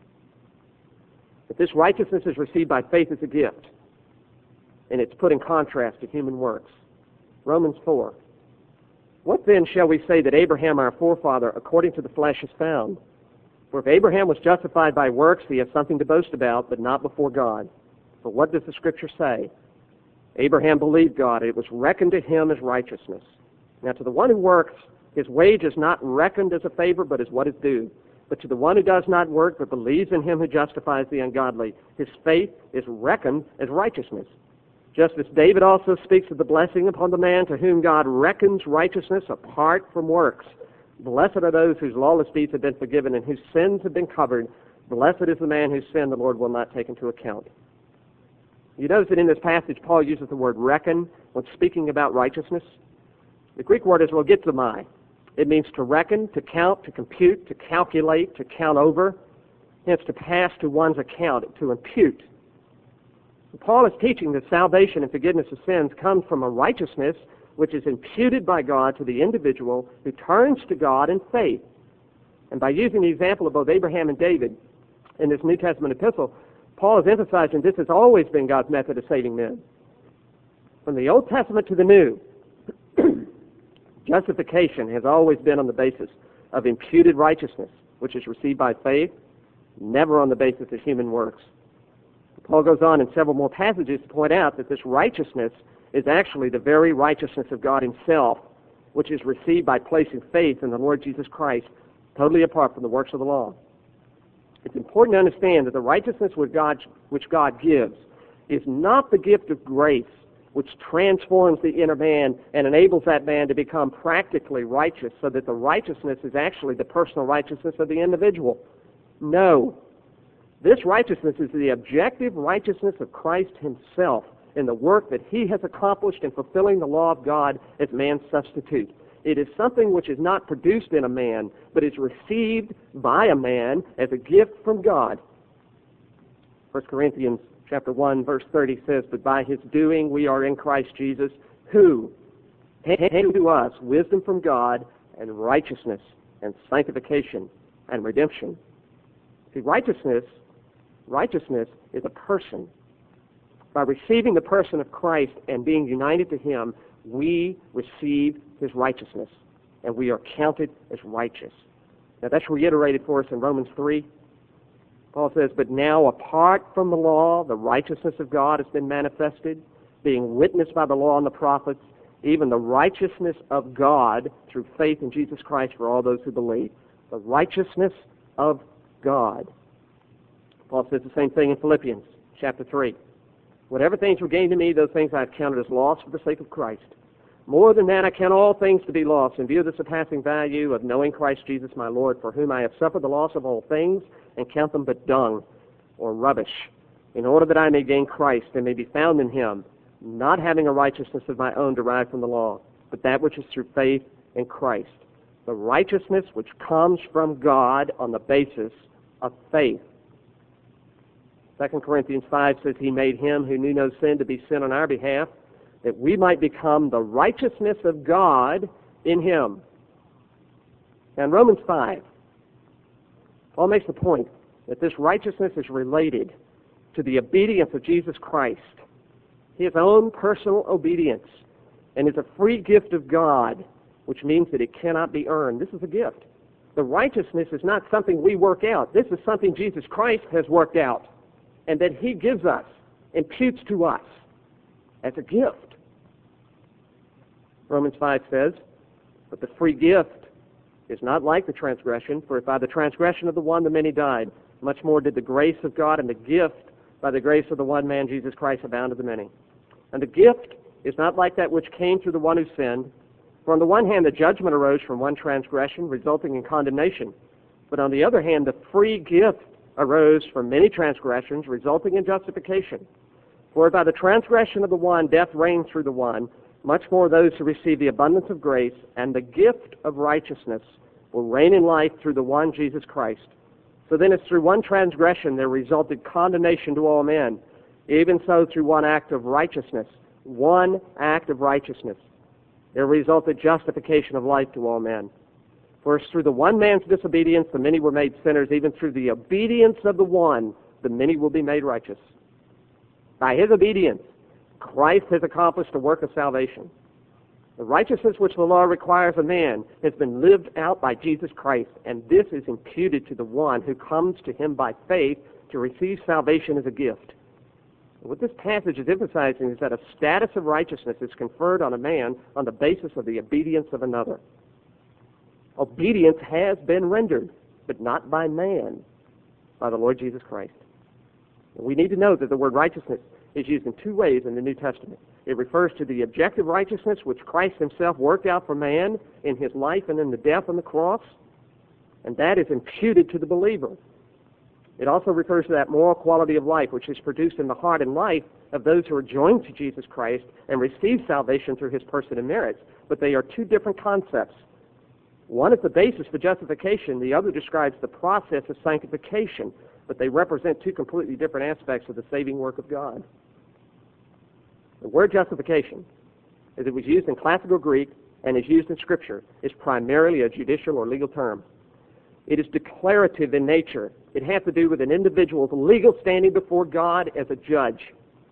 A: That this righteousness is received by faith as a gift, and it's put in contrast to human works. Romans four. What then shall we say that Abraham our forefather according to the flesh has found? For if Abraham was justified by works, he has something to boast about, but not before God. For what does the Scripture say? Abraham believed God, and it was reckoned to him as righteousness. Now to the one who works, his wage is not reckoned as a favor, but as what is due. But to the one who does not work, but believes in him who justifies the ungodly, his faith is reckoned as righteousness. Just as David also speaks of the blessing upon the man to whom God reckons righteousness apart from works. Blessed are those whose lawless deeds have been forgiven and whose sins have been covered. Blessed is the man whose sin the Lord will not take into account. You notice that in this passage, Paul uses the word reckon when speaking about righteousness. The Greek word is logizomai. It means to reckon, to count, to compute, to calculate, to count over. Hence, to pass to one's account, to impute. Paul is teaching that salvation and forgiveness of sins comes from a righteousness which is imputed by God to the individual who turns to God in faith. And by using the example of both Abraham and David in this New Testament epistle, Paul is emphasizing this has always been God's method of saving men. From the Old Testament to the New, justification has always been on the basis of imputed righteousness, which is received by faith, never on the basis of human works. Paul goes on in several more passages to point out that this righteousness is actually the very righteousness of God himself, which is received by placing faith in the Lord Jesus Christ, totally apart from the works of the law. It's important to understand that the righteousness which God, which God gives is not the gift of grace which transforms the inner man and enables that man to become practically righteous so that the righteousness is actually the personal righteousness of the individual. No. This righteousness is the objective righteousness of Christ himself in the work that he has accomplished in fulfilling the law of God as man's substitute. It is something which is not produced in a man, but is received by a man as a gift from God. First Corinthians chapter one, verse thirty says, "But by his doing we are in Christ Jesus, who handed to us wisdom from God and righteousness and sanctification and redemption." See, righteousness, righteousness is a person. By receiving the person of Christ and being united to him, we receive his righteousness, and we are counted as righteous. Now that's reiterated for us in Romans three. Paul says, "But now apart from the law, the righteousness of God has been manifested, being witnessed by the law and the prophets, even the righteousness of God through faith in Jesus Christ for all those who believe." The righteousness of God. Paul says the same thing in Philippians chapter three. "Whatever things were gained to me, those things I have counted as loss for the sake of Christ. More than that, I count all things to be lost in view of the surpassing value of knowing Christ Jesus my Lord, for whom I have suffered the loss of all things, and count them but dung, or rubbish, in order that I may gain Christ and may be found in him, not having a righteousness of my own derived from the law, but that which is through faith in Christ." The righteousness which comes from God on the basis of faith Second Corinthians five says he made him who knew no sin to be sin on our behalf, that we might become the righteousness of God in him. Now in Romans five, Paul makes the point that this righteousness is related to the obedience of Jesus Christ, his own personal obedience, and is a free gift of God, which means that it cannot be earned. This is a gift. The righteousness is not something we work out. This is something Jesus Christ has worked out and that he gives us, imputes to us as a gift. Romans five says, but the free gift is not like the transgression, for if by the transgression of the one the many died, much more did the grace of God and the gift by the grace of the one man, Jesus Christ, abound to the many. And the gift is not like that which came through the one who sinned. For on the one hand, the judgment arose from one transgression, resulting in condemnation. But on the other hand, the free gift arose from many transgressions, resulting in justification. For by the transgression of the one, death reigned through the one, much more those who receive the abundance of grace and the gift of righteousness will reign in life through the one, Jesus Christ. So then as through one transgression there resulted condemnation to all men, even so through one act of righteousness, one act of righteousness, there resulted justification of life to all men. For as through the one man's disobedience the many were made sinners, even through the obedience of the one the many will be made righteous. By his obedience, Christ has accomplished the work of salvation. The righteousness which the law requires of man has been lived out by Jesus Christ, and this is imputed to the one who comes to him by faith to receive salvation as a gift. What this passage is emphasizing is that a status of righteousness is conferred on a man on the basis of the obedience of another. Obedience has been rendered, but not by man, by the Lord Jesus Christ. We need to know that the word righteousness is used in two ways in the New Testament. It refers to the objective righteousness which Christ himself worked out for man in his life and in the death on the cross, and that is imputed to the believer. It also refers to that moral quality of life which is produced in the heart and life of those who are joined to Jesus Christ and receive salvation through his person and merits. But they are two different concepts. One is the basis for justification. The other describes the process of sanctification. But they represent two completely different aspects of the saving work of God. The word justification, as it was used in classical Greek and is used in Scripture, is primarily a judicial or legal term. It is declarative in nature. It has to do with an individual's legal standing before God as a judge.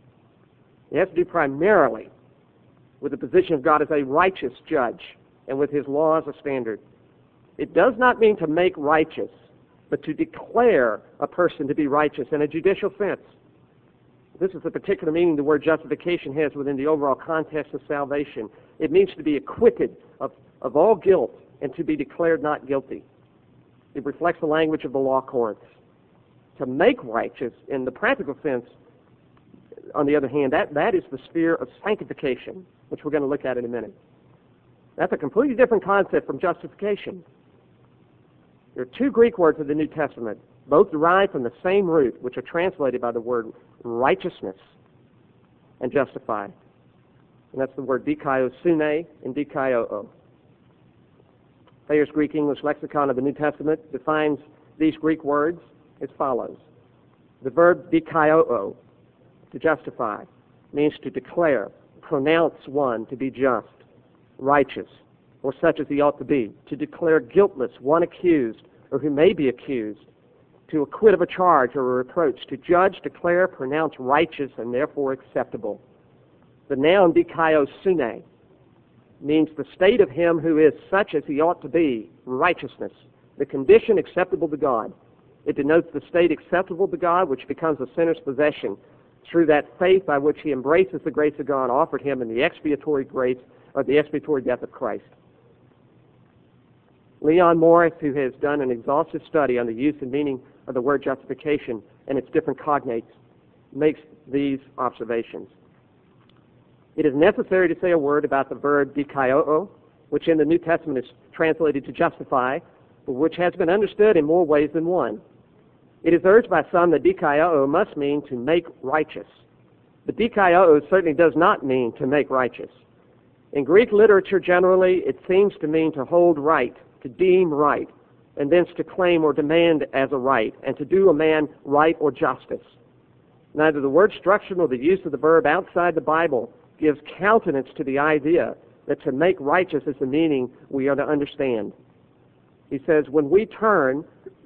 A: It has to do primarily with the position of God as a righteous judge and with his law as a standard. It does not mean to make righteous, but to declare a person to be righteous in a judicial sense. This is the particular meaning the word justification has within the overall context of salvation. It means to be acquitted of, of all guilt and to be declared not guilty. It reflects the language of the law courts. To make righteous, in the practical sense, on the other hand, that, that is the sphere of sanctification, which we're going to look at in a minute. That's a completely different concept from justification. There are two Greek words in the New Testament, both derived from the same root, which are translated by the word righteousness and justify. And that's the word dikaiosune and dikaioo. Thayer's Greek-English Lexicon of the New Testament defines these Greek words as follows. The verb dikaioo, to justify, means to declare, pronounce one to be just, righteous, or such as he ought to be, to declare guiltless one accused or who may be accused, to acquit of a charge or a reproach, to judge, declare, pronounce righteous and therefore acceptable. The noun dikaiosune means the state of him who is such as he ought to be, righteousness, the condition acceptable to God. It denotes the state acceptable to God which becomes a sinner's possession through that faith by which he embraces the grace of God offered him in the expiatory grace or the expiatory death of Christ. Leon Morris, who has done an exhaustive study on the use and meaning of the word justification and its different cognates, makes these observations. It is necessary to say a word about the verb dikaioo, which in the New Testament is translated to justify, but which has been understood in more ways than one. It is urged by some that dikaioo must mean to make righteous. But dikaioo certainly does not mean to make righteous. In Greek literature generally, it seems to mean to hold right, to deem right, and thence to claim or demand as a right, and to do a man right or justice. Neither the word structure nor the use of the verb outside the Bible gives countenance to the idea that to make righteous is the meaning we are to understand. He says, when we turn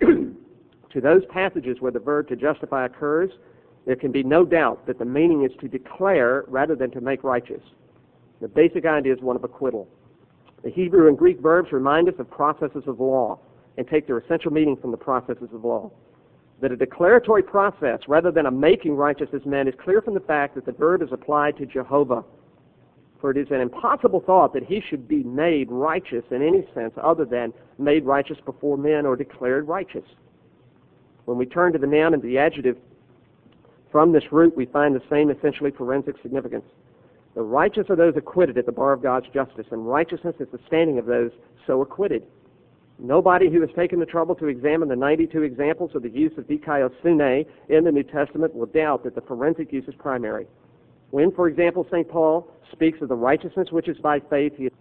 A: to those passages where the verb to justify occurs, there can be no doubt that the meaning is to declare rather than to make righteous. The basic idea is one of acquittal. The Hebrew and Greek verbs remind us of processes of law and take their essential meaning from the processes of law. That a declaratory process rather than a making righteous is meant is clear from the fact that the verb is applied to Jehovah. For it is an impossible thought that he should be made righteous in any sense other than made righteous before men or declared righteous. When we turn to the noun and the adjective from this root, we find the same essentially forensic significance. The righteous are those acquitted at the bar of God's justice, and righteousness is the standing of those so acquitted. Nobody who has taken the trouble to examine the ninety-two examples of the use of dikaiosune in the New Testament will doubt that the forensic use is primary. When, for example, Saint Paul speaks of the righteousness which is by faith, he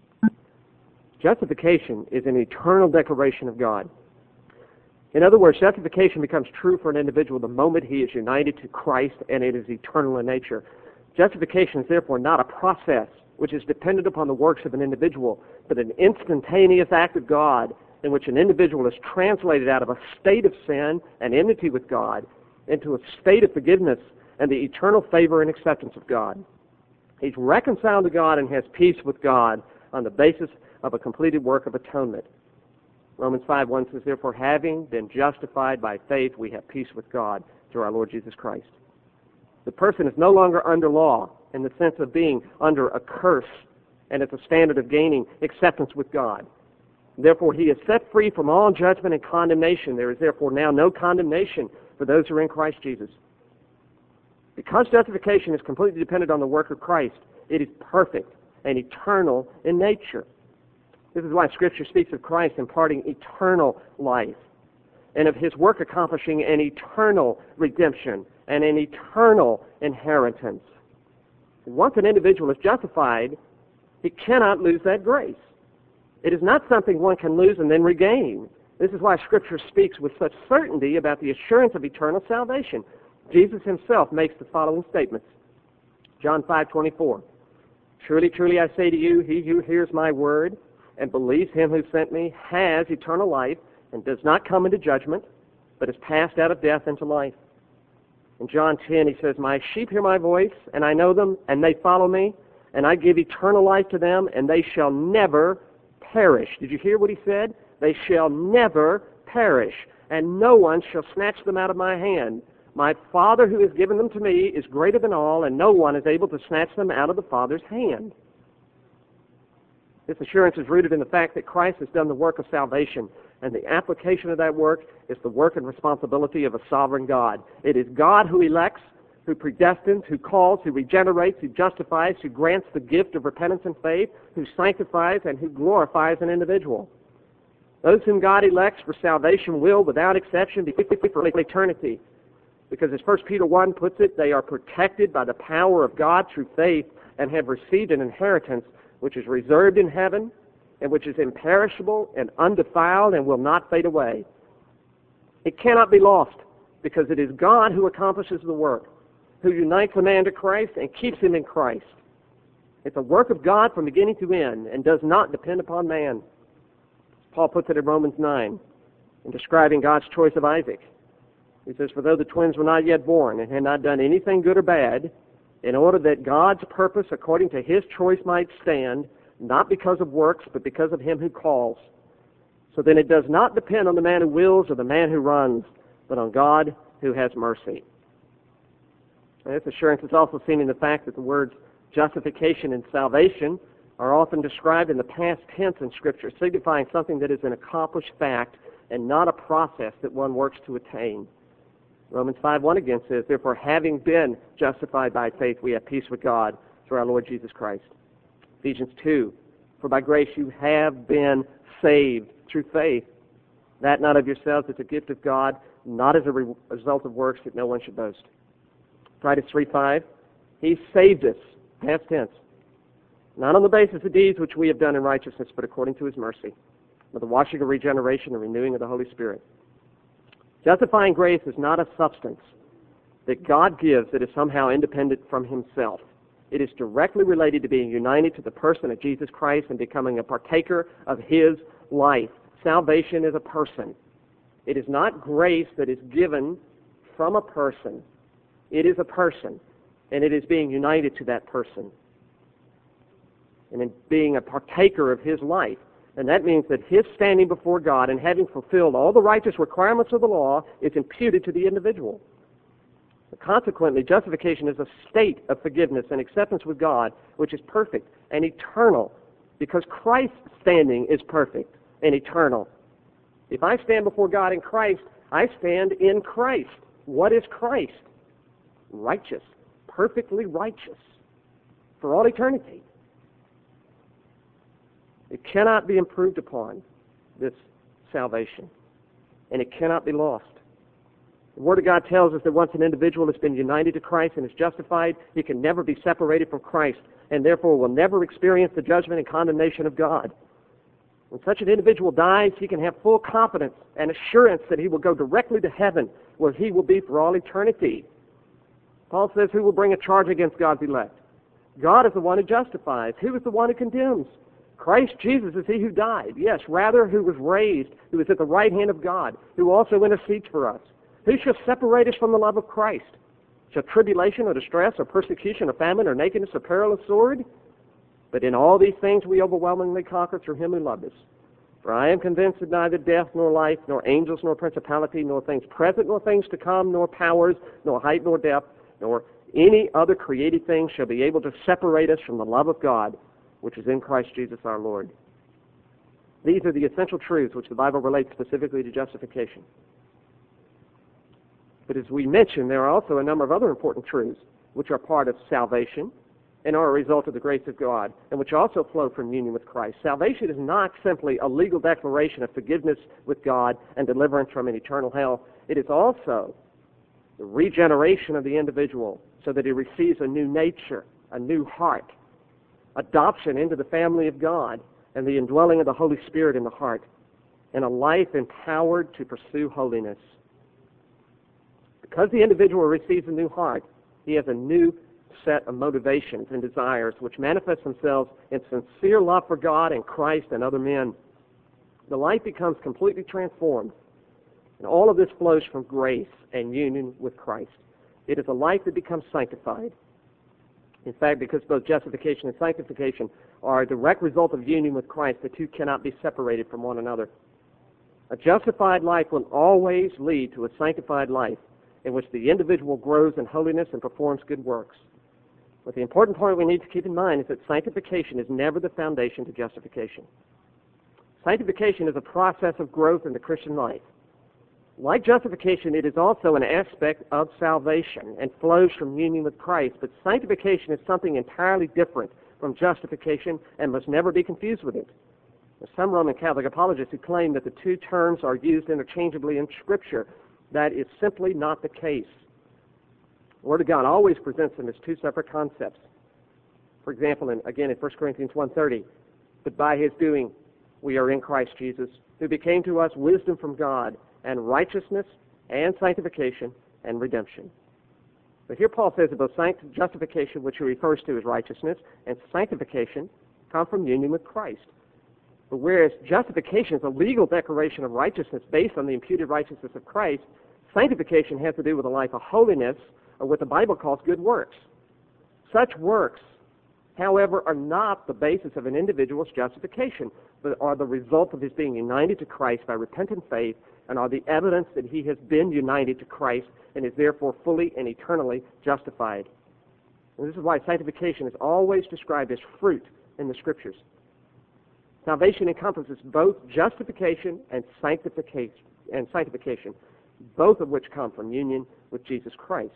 A: justification is an eternal declaration of God. In other words, justification becomes true for an individual the moment he is united to Christ, and it is eternal in nature. Justification is therefore not a process which is dependent upon the works of an individual, but an instantaneous act of God in which an individual is translated out of a state of sin and enmity with God into a state of forgiveness and the eternal favor and acceptance of God. He's reconciled to God and has peace with God on the basis of a completed work of atonement. Romans five one says, therefore, having been justified by faith, we have peace with God through our Lord Jesus Christ. The person is no longer under law in the sense of being under a curse and as a standard of gaining acceptance with God. Therefore, he is set free from all judgment and condemnation. There is therefore now no condemnation for those who are in Christ Jesus. Because justification is completely dependent on the work of Christ, it is perfect and eternal in nature. This is why Scripture speaks of Christ imparting eternal life and of his work accomplishing an eternal redemption and an eternal inheritance. And once an individual is justified, he cannot lose that grace. It is not something one can lose and then regain. This is why Scripture speaks with such certainty about the assurance of eternal salvation. Jesus himself makes the following statements. John five twenty-four. Truly, truly, I say to you, he who hears my word and believes him who sent me has eternal life and does not come into judgment, but is passed out of death into life. In John ten, he says, my sheep hear my voice, and I know them, and they follow me, and I give eternal life to them, and they shall never perish. Did you hear what he said? They shall never perish, and no one shall snatch them out of my hand. My Father who has given them to me is greater than all, and no one is able to snatch them out of the Father's hand. This assurance is rooted in the fact that Christ has done the work of salvation, and the application of that work is the work and responsibility of a sovereign God. It is God who elects, who predestines, who calls, who regenerates, who justifies, who grants the gift of repentance and faith, who sanctifies, and who glorifies an individual. Those whom God elects for salvation will, without exception, be for eternity. Because as First Peter one puts it, they are protected by the power of God through faith and have received an inheritance which is reserved in heaven and which is imperishable and undefiled and will not fade away. It cannot be lost because it is God who accomplishes the work, who unites a man to Christ and keeps him in Christ. It's a work of God from beginning to end and does not depend upon man. Paul puts it in Romans nine in describing God's choice of Isaac. He says, for though the twins were not yet born and had not done anything good or bad, in order that God's purpose according to his choice might stand, not because of works, but because of him who calls. So then it does not depend on the man who wills or the man who runs, but on God who has mercy. And this assurance is also seen in the fact that the words justification and salvation are often described in the past tense in Scripture, signifying something that is an accomplished fact and not a process that one works to attain. Romans five one again says, therefore, having been justified by faith, we have peace with God through our Lord Jesus Christ. Ephesians two, for by grace you have been saved through faith, that not of yourselves, it's a gift of God, not as a re- result of works, that no one should boast. Titus three five, he saved us, past tense, not on the basis of deeds which we have done in righteousness, but according to his mercy, by the washing of regeneration and renewing of the Holy Spirit. Justifying grace is not a substance. that God gives that is somehow independent from himself. It is directly related to being united to the person of Jesus Christ and becoming a partaker of his life. Salvation is a person. It is not grace that is given from a person. It is a person, and it is being united to that person and in being a partaker of his life. And that means that his standing before God and having fulfilled all the righteous requirements of the law is imputed to the individual. Consequently, justification is a state of forgiveness and acceptance with God, which is perfect and eternal, because Christ's standing is perfect and eternal. If I stand before God in Christ, I stand in Christ. What is Christ? Righteous, perfectly righteous, for all eternity. It cannot be improved upon, this salvation, and it cannot be lost. The Word of God tells us that once an individual has been united to Christ and is justified, he can never be separated from Christ, and therefore will never experience the judgment and condemnation of God. When such an individual dies, he can have full confidence and assurance that he will go directly to heaven, where he will be for all eternity. Paul says, who will bring a charge against God's elect? God is the one who justifies. Who is the one who condemns? Christ Jesus is he who died. Yes, rather, who was raised, who is at the right hand of God, who also intercedes for us. Who shall separate us from the love of Christ? Shall tribulation or distress or persecution or famine or nakedness or peril or sword? But in all these things we overwhelmingly conquer through him who loved us. For I am convinced that neither death nor life, nor angels nor principality, nor things present nor things to come, nor powers, nor height nor depth, nor any other created thing shall be able to separate us from the love of God, which is in Christ Jesus our Lord. These are the essential truths which the Bible relates specifically to justification. But as we mentioned, there are also a number of other important truths which are part of salvation and are a result of the grace of God, and which also flow from union with Christ. Salvation is not simply a legal declaration of forgiveness with God and deliverance from an eternal hell. It is also the regeneration of the individual so that he receives a new nature, a new heart, adoption into the family of God, and the indwelling of the Holy Spirit in the heart, and a life empowered to pursue holiness. Because the individual receives a new heart, he has a new set of motivations and desires which manifest themselves in sincere love for God and Christ and other men. The life becomes completely transformed, and all of this flows from grace and union with Christ. It is a life that becomes sanctified. In fact, because both justification and sanctification are a direct result of union with Christ, the two cannot be separated from one another. A justified life will always lead to a sanctified life in which the individual grows in holiness and performs good works. But the important point we need to keep in mind is that sanctification is never the foundation to justification. Sanctification is a process of growth in the Christian life. Like justification, it is also an aspect of salvation and flows from union with Christ, but sanctification is something entirely different from justification and must never be confused with it. There are some Roman Catholic apologists who claim that the two terms are used interchangeably in Scripture. That is simply not the case. The Word of God always presents them as two separate concepts. For example, in, again in First Corinthians one thirty, but by his doing we are in Christ Jesus, who became to us wisdom from God, and righteousness, and sanctification, and redemption. But here Paul says that both sanct- justification, which he refers to as righteousness, and sanctification come from union with Christ. But whereas justification is a legal declaration of righteousness based on the imputed righteousness of Christ, sanctification has to do with a life of holiness, or what the Bible calls good works. Such works, however, are not the basis of an individual's justification, but are the result of his being united to Christ by repentant faith, and are the evidence that he has been united to Christ and is therefore fully and eternally justified. And this is why sanctification is always described as fruit in the Scriptures. Salvation encompasses both justification and sanctification, and sanctification, both of which come from union with Jesus Christ.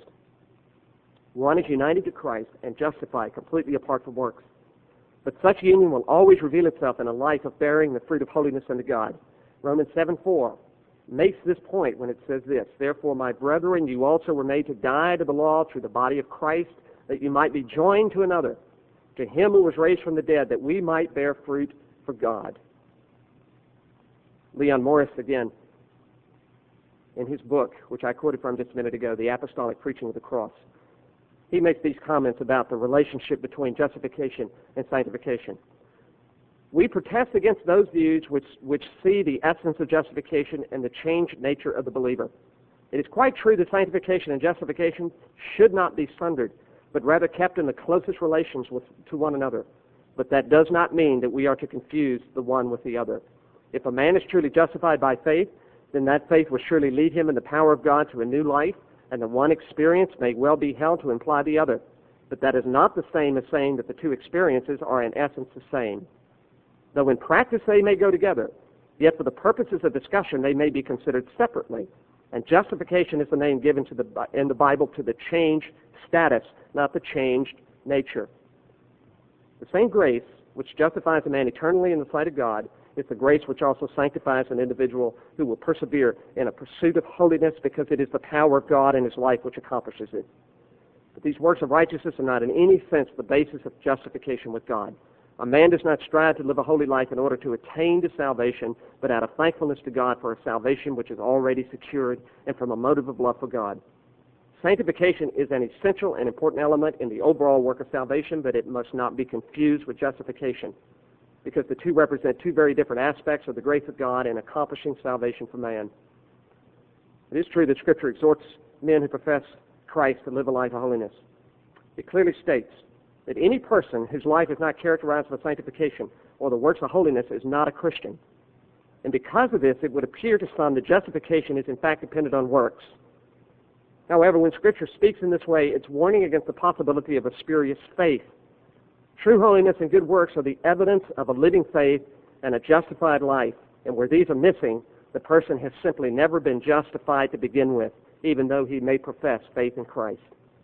A: One is united to Christ and justified completely apart from works. But such union will always reveal itself in a life of bearing the fruit of holiness unto God. Romans seven four makes this point when it says this, therefore, my brethren, you also were made to die to the law through the body of Christ, that you might be joined to another, to him who was raised from the dead, that we might bear fruit for God. Leon Morris, again, in his book, which I quoted from just a minute ago, The Apostolic Preaching of the Cross. He makes these comments about the relationship between justification and sanctification. We protest against those views which, which see the essence of justification and the changed nature of the believer. It is quite true that sanctification and justification should not be sundered, but rather kept in the closest relations with, to one another. But that does not mean that we are to confuse the one with the other. If a man is truly justified by faith, then that faith will surely lead him in the power of God to a new life, and the one experience may well be held to imply the other. But that is not the same as saying that the two experiences are in essence the same. Though in practice they may go together, yet for the purposes of discussion they may be considered separately. And justification is the name given to the, in the Bible to the changed status, not the changed nature. The same grace which justifies a man eternally in the sight of God is the grace which also sanctifies an individual who will persevere in a pursuit of holiness, because it is the power of God in his life which accomplishes it. But these works of righteousness are not in any sense the basis of justification with God. A man does not strive to live a holy life in order to attain to salvation, but out of thankfulness to God for a salvation which is already secured and from a motive of love for God. Sanctification is an essential and important element in the overall work of salvation, but it must not be confused with justification, because the two represent two very different aspects of the grace of God in accomplishing salvation for man. It is true that Scripture exhorts men who profess Christ to live a life of holiness. It clearly states that any person whose life is not characterized by sanctification or the works of holiness is not a Christian. And because of this, it would appear to some that justification is in fact dependent on works. However, when Scripture speaks in this way, it's warning against the possibility of a spurious faith. True holiness and good works are the evidence of a living faith and a justified life. And where these are missing, the person has simply never been justified to begin with, even though he may profess faith in Christ.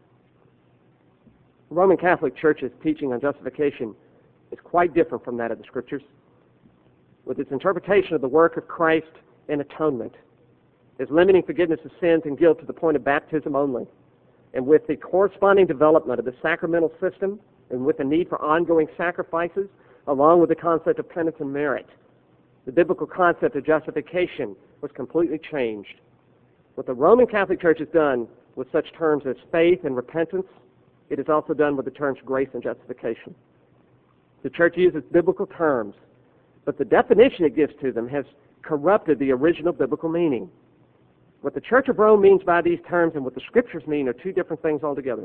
A: The Roman Catholic Church's teaching on justification is quite different from that of the Scriptures, with its interpretation of the work of Christ in atonement, as limiting forgiveness of sins and guilt to the point of baptism only, and with the corresponding development of the sacramental system, and with the need for ongoing sacrifices, along with the concept of penance and merit. The biblical concept of justification was completely changed. What the Roman Catholic Church has done with such terms as faith and repentance, it is also done with the terms grace and justification. The Church uses biblical terms, but the definition it gives to them has corrupted the original biblical meaning. What the Church of Rome means by these terms and what the Scriptures mean are two different things altogether.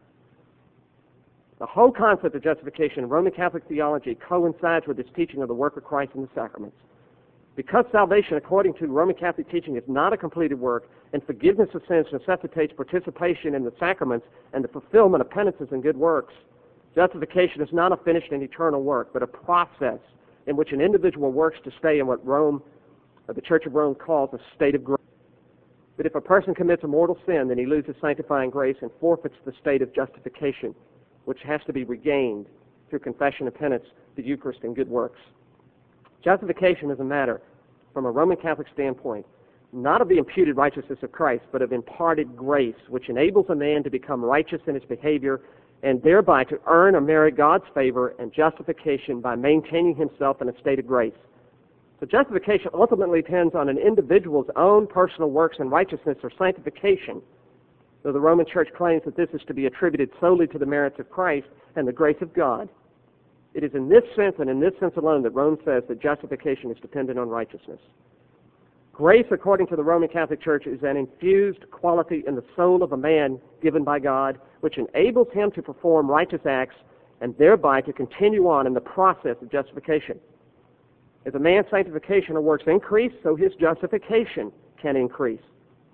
A: The whole concept of justification in Roman Catholic theology coincides with its teaching of the work of Christ in the sacraments. Because salvation, according to Roman Catholic teaching, is not a completed work, and forgiveness of sins necessitates participation in the sacraments and the fulfillment of penances and good works, justification is not a finished and eternal work, but a process in which an individual works to stay in what Rome, or the Church of Rome, calls a state of grace. But if a person commits a mortal sin, then he loses sanctifying grace and forfeits the state of justification, which has to be regained through confession and penance, the Eucharist, and good works. Justification is a matter, from a Roman Catholic standpoint, not of the imputed righteousness of Christ, but of imparted grace, which enables a man to become righteous in his behavior and thereby to earn or merit God's favor and justification by maintaining himself in a state of grace. So justification ultimately depends on an individual's own personal works and righteousness or sanctification, though the Roman Church claims that this is to be attributed solely to the merits of Christ and the grace of God. It is in this sense and in this sense alone that Rome says that justification is dependent on righteousness. Grace, according to the Roman Catholic Church, is an infused quality in the soul of a man given by God, which enables him to perform righteous acts and thereby to continue on in the process of justification. As a man's sanctification or works increase, so his justification can increase.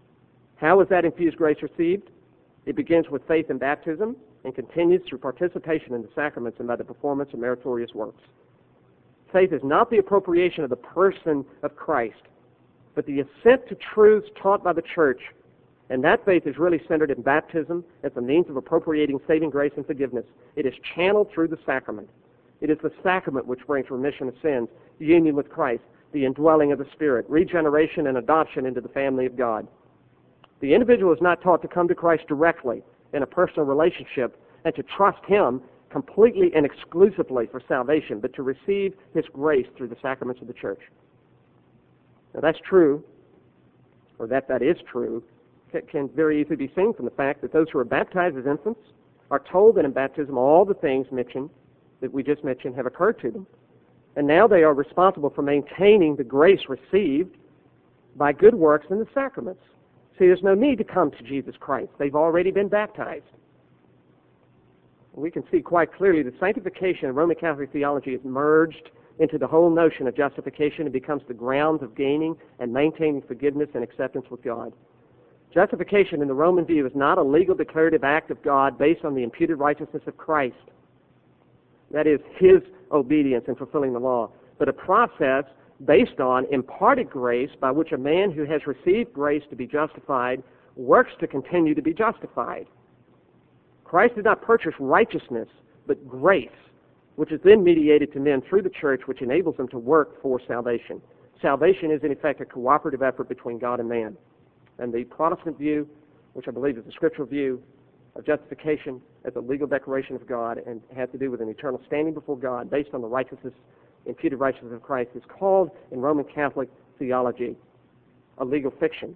A: How is that infused grace received? It begins with faith in baptism and continues through participation in the sacraments and by the performance of meritorious works. Faith is not the appropriation of the person of Christ, but the assent to truths taught by the Church, and that faith is really centered in baptism as a means of appropriating saving grace and forgiveness. It is channeled through the sacrament. It is the sacrament which brings remission of sins, union with Christ, the indwelling of the Spirit, regeneration and adoption into the family of God. The individual is not taught to come to Christ directly in a personal relationship and to trust Him completely and exclusively for salvation, but to receive His grace through the sacraments of the Church. Now that's true or that that is true, can very easily be seen from the fact that those who are baptized as infants are told that in baptism all the things mentioned, that we just mentioned, have occurred to them. And now they are responsible for maintaining the grace received by good works in the sacraments. See, there's no need to come to Jesus Christ. They've already been baptized. We can see quite clearly that sanctification in Roman Catholic theology is merged into the whole notion of justification and becomes the grounds of gaining and maintaining forgiveness and acceptance with God. Justification in the Roman view is not a legal declarative act of God based on the imputed righteousness of Christ. That is, his obedience in fulfilling the law, but a process based on imparted grace by which a man who has received grace to be justified works to continue to be justified. Christ did not purchase righteousness, but grace, which is then mediated to men through the church, which enables them to work for salvation. Salvation is, in effect, a cooperative effort between God and man. And the Protestant view, which I believe is the scriptural view of justification as a legal declaration of God and has to do with an eternal standing before God based on the righteousness, imputed righteousness of Christ, is called in Roman Catholic theology a legal fiction.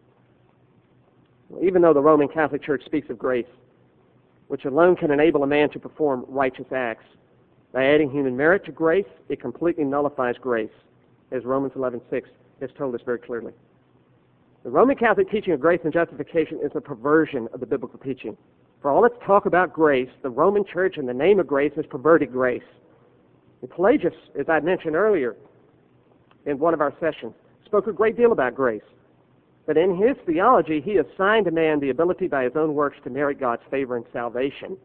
A: Even though the Roman Catholic Church speaks of grace, which alone can enable a man to perform righteous acts, by adding human merit to grace, it completely nullifies grace, as Romans eleven six has told us very clearly. The Roman Catholic teaching of grace and justification is a perversion of the biblical teaching. For all its talk about grace, the Roman Church, in the name of grace, has perverted grace. And Pelagius, as I mentioned earlier in one of our sessions, spoke a great deal about grace. But in his theology, he assigned to man the ability by his own works to merit God's favor and salvation.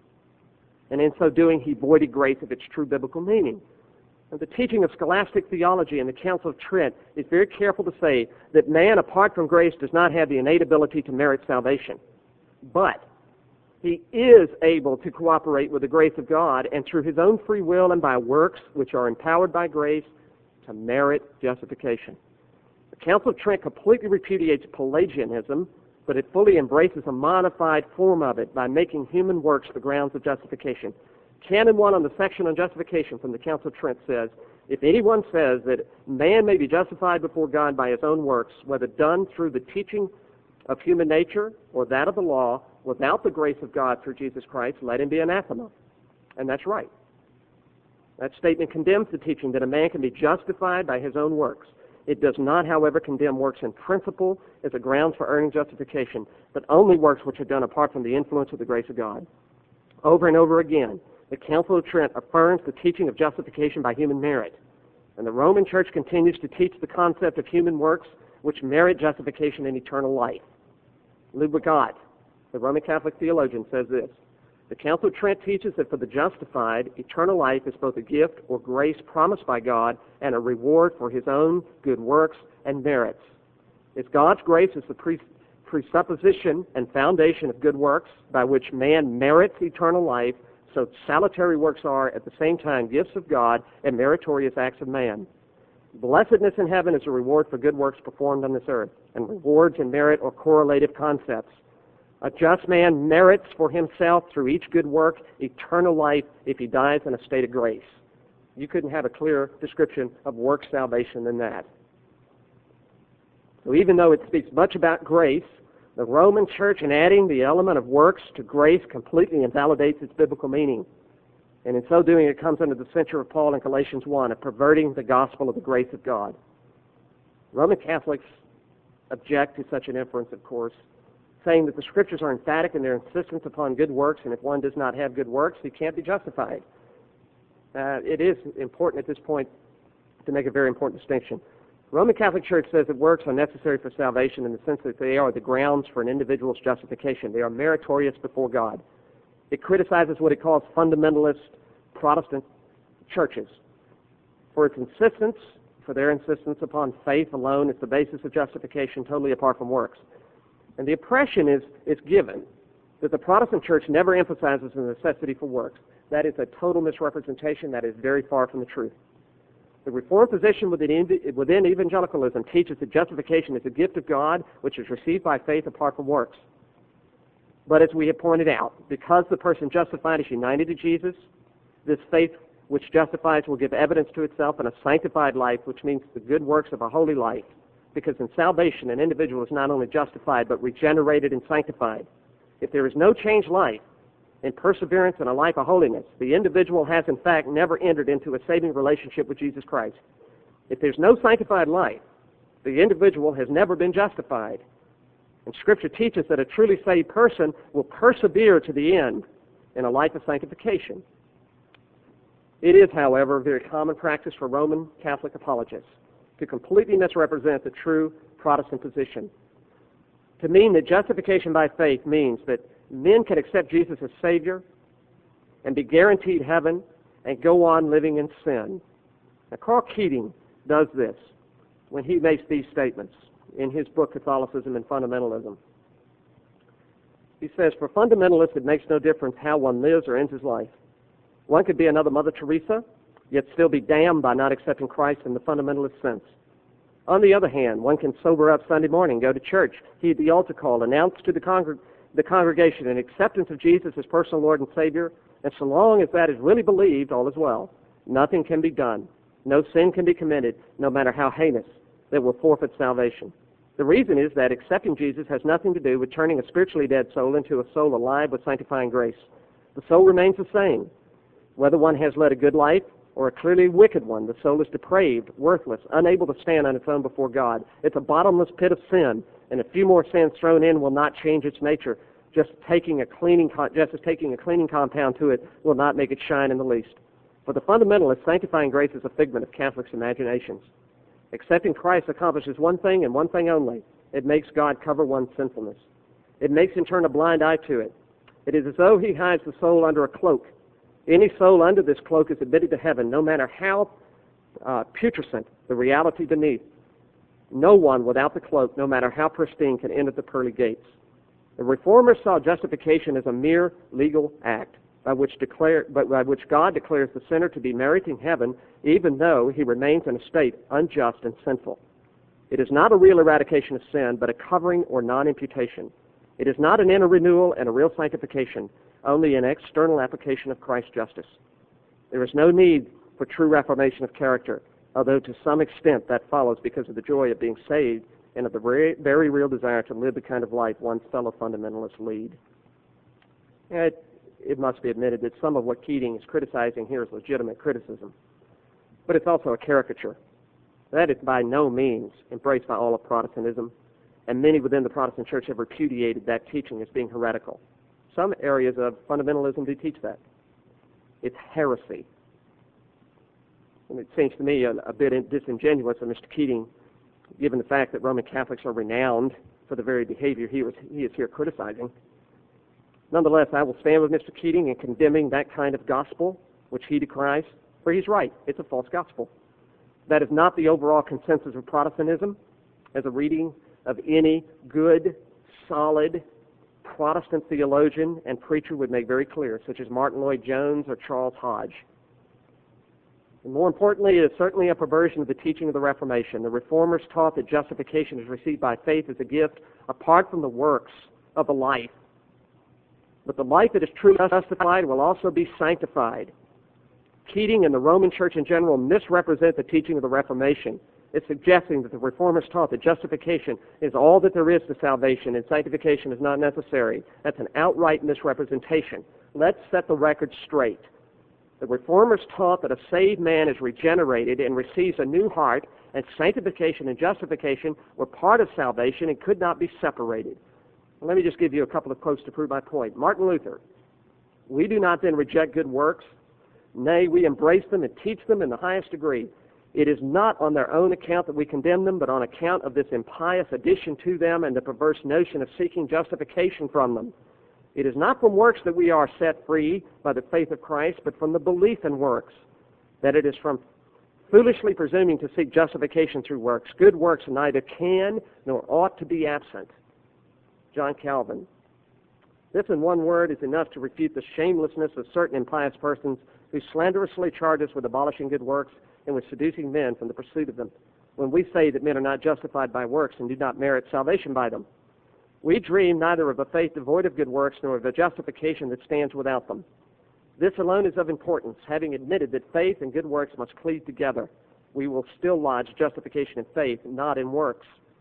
A: And in so doing, he voided grace of its true biblical meaning. And the teaching of scholastic theology in the Council of Trent is very careful to say that man, apart from grace, does not have the innate ability to merit salvation. But he is able to cooperate with the grace of God and through his own free will and by works which are empowered by grace to merit justification. The Council of Trent completely repudiates Pelagianism, but it fully embraces a modified form of it by making human works the grounds of justification. Canon one on the section on justification from the Council of Trent says, if anyone says that man may be justified before God by his own works, whether done through the teaching of human nature or that of the law, without the grace of God through Jesus Christ, let him be anathema. And that's right. That statement condemns the teaching that a man can be justified by his own works. It does not, however, condemn works in principle as a grounds for earning justification, but only works which are done apart from the influence of the grace of God. Over and over again, the Council of Trent affirms the teaching of justification by human merit. And the Roman Church continues to teach the concept of human works which merit justification in eternal life. Ludwig Ott, the Roman Catholic theologian, says this: the Council of Trent teaches that for the justified, eternal life is both a gift or grace promised by God and a reward for his own good works and merits. As God's grace is the pre- presupposition and foundation of good works by which man merits eternal life, so salutary works are at the same time gifts of God and meritorious acts of man. Blessedness in heaven is a reward for good works performed on this earth, and rewards and merit are correlative concepts. A just man merits for himself through each good work eternal life if he dies in a state of grace. You couldn't have a clearer description of work salvation than that. So even though it speaks much about grace, the Roman Church, in adding the element of works to grace, completely invalidates its biblical meaning. And in so doing, it comes under the censure of Paul in Galatians one of perverting the gospel of the grace of God. Roman Catholics object to such an inference, of course, saying that the Scriptures are emphatic in their insistence upon good works, and if one does not have good works, he can't be justified. Uh, it is important at this point to make a very important distinction. The Roman Catholic Church says that works are necessary for salvation in the sense that they are the grounds for an individual's justification. They are meritorious before God. It criticizes what it calls fundamentalist Protestant churches for its insistence, for their insistence upon faith alone as the basis of justification, totally apart from works. And the impression is, is given that the Protestant church never emphasizes the necessity for works. That is a total misrepresentation. That is very far from the truth. The Reformed position within, within evangelicalism teaches that justification is a gift of God which is received by faith apart from works. But as we have pointed out, because the person justified is united to Jesus, this faith which justifies will give evidence to itself in a sanctified life, which means the good works of a holy life, because in salvation an individual is not only justified but regenerated and sanctified. If there is no changed life and perseverance in a life of holiness, the individual has in fact never entered into a saving relationship with Jesus Christ. If there's no sanctified life, the individual has never been justified. And Scripture teaches that a truly saved person will persevere to the end in a life of sanctification. It is, however, a very common practice for Roman Catholic apologists to completely misrepresent the true Protestant position, to mean that justification by faith means that men can accept Jesus as Savior and be guaranteed heaven and go on living in sin. Now, Carl Keating does this when he makes these statements in his book, Catholicism and Fundamentalism. He says, for fundamentalists, it makes no difference how one lives or ends his life. One could be another Mother Teresa, yet still be damned by not accepting Christ in the fundamentalist sense. On the other hand, one can sober up Sunday morning, go to church, heed the altar call, announce to the, congreg- the congregation an acceptance of Jesus as personal Lord and Savior, and so long as that is really believed, all is well. Nothing can be done. No sin can be committed, no matter how heinous, that will forfeit salvation. The reason is that accepting Jesus has nothing to do with turning a spiritually dead soul into a soul alive with sanctifying grace. The soul remains the same. Whether one has led a good life or a clearly wicked one, the soul is depraved, worthless, unable to stand on its own before God. It's a bottomless pit of sin, and a few more sins thrown in will not change its nature. Just taking a cleaning, just as taking a cleaning compound to it will not make it shine in the least. For the fundamentalist, sanctifying grace is a figment of Catholics' imaginations. Accepting Christ accomplishes one thing and one thing only. It makes God cover one's sinfulness. It makes him turn a blind eye to it. It is as though he hides the soul under a cloak. Any soul under this cloak is admitted to heaven, no matter how uh, putrescent the reality beneath. No one without the cloak, no matter how pristine, can enter the pearly gates. The Reformers saw justification as a mere legal act by which, declare, by which God declares the sinner to be meriting heaven even though he remains in a state unjust and sinful. It is not a real eradication of sin, but a covering or non-imputation. It is not an inner renewal and a real sanctification, only an external application of Christ's justice. There is no need for true reformation of character, although to some extent that follows because of the joy of being saved and of the very, very real desire to live the kind of life one's fellow fundamentalists lead. It, it must be admitted that some of what Keating is criticizing here is legitimate criticism, but it's also a caricature. That is by no means embraced by all of Protestantism, and many within the Protestant Church have repudiated that teaching as being heretical. Some areas of fundamentalism do teach that. It's heresy. And it seems to me a, a bit disingenuous of Mister Keating, given the fact that Roman Catholics are renowned for the very behavior he, was, he is here criticizing. Nonetheless, I will stand with Mister Keating in condemning that kind of gospel which he decries, for he's right. It's a false gospel. That is not the overall consensus of Protestantism, as a reading of any good, solid Protestant theologian and preacher would make very clear, such as Martin Lloyd-Jones or Charles Hodge. And more importantly, it is certainly a perversion of the teaching of the Reformation. The Reformers taught that justification is received by faith as a gift apart from the works of the life. But the life that is truly justified will also be sanctified. Keating and the Roman Church in general misrepresent the teaching of the Reformation. It's suggesting that the Reformers taught that justification is all that there is to salvation and sanctification is not necessary. That's an outright misrepresentation. Let's set the record straight. The Reformers taught that a saved man is regenerated and receives a new heart, and sanctification and justification were part of salvation and could not be separated. Well, let me just give you a couple of quotes to prove my point. Martin Luther: we do not then reject good works. Nay, we embrace them and teach them in the highest degree. It is not on their own account that we condemn them, but on account of this impious addition to them and the perverse notion of seeking justification from them. It is not from works that we are set free by the faith of Christ, but from the belief in works, that it is from foolishly presuming to seek justification through works. Good works neither can nor ought to be absent. John Calvin. This in one word is enough to refute the shamelessness of certain impious persons who slanderously charge us with abolishing good works and with seducing men from the pursuit of them, when we say that men are not justified by works and do not merit salvation by them. We dream neither of a faith devoid of good works nor of a justification that stands without them. This alone is of importance. Having admitted that faith and good works must cleave together, we will still lodge justification in faith, not in works.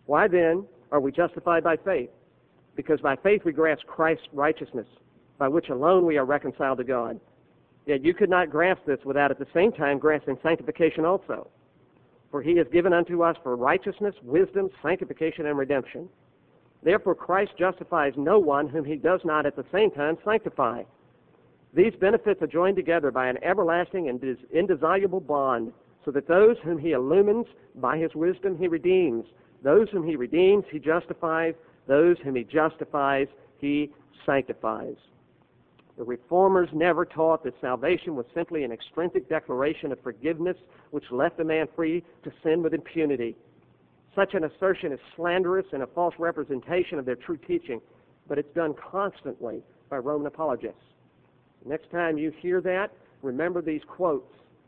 A: Why then are we justified by faith? Because by faith we grasp Christ's righteousness, by which alone we are reconciled to God. Yet you could not grasp this without at the same time grasping sanctification also. For he is given unto us for righteousness, wisdom, sanctification, and redemption. Therefore Christ justifies no one whom he does not at the same time sanctify. These benefits are joined together by an everlasting and indissoluble bond, so that those whom he illumines by his wisdom he redeems. Those whom he redeems he justifies. Those whom he justifies he sanctifies. The Reformers never taught that salvation was simply an extrinsic declaration of forgiveness which left a man free to sin with impunity. Such an assertion is slanderous and a false representation of their true teaching, but it's done constantly by Roman apologists. Next time you hear that, remember these quotes.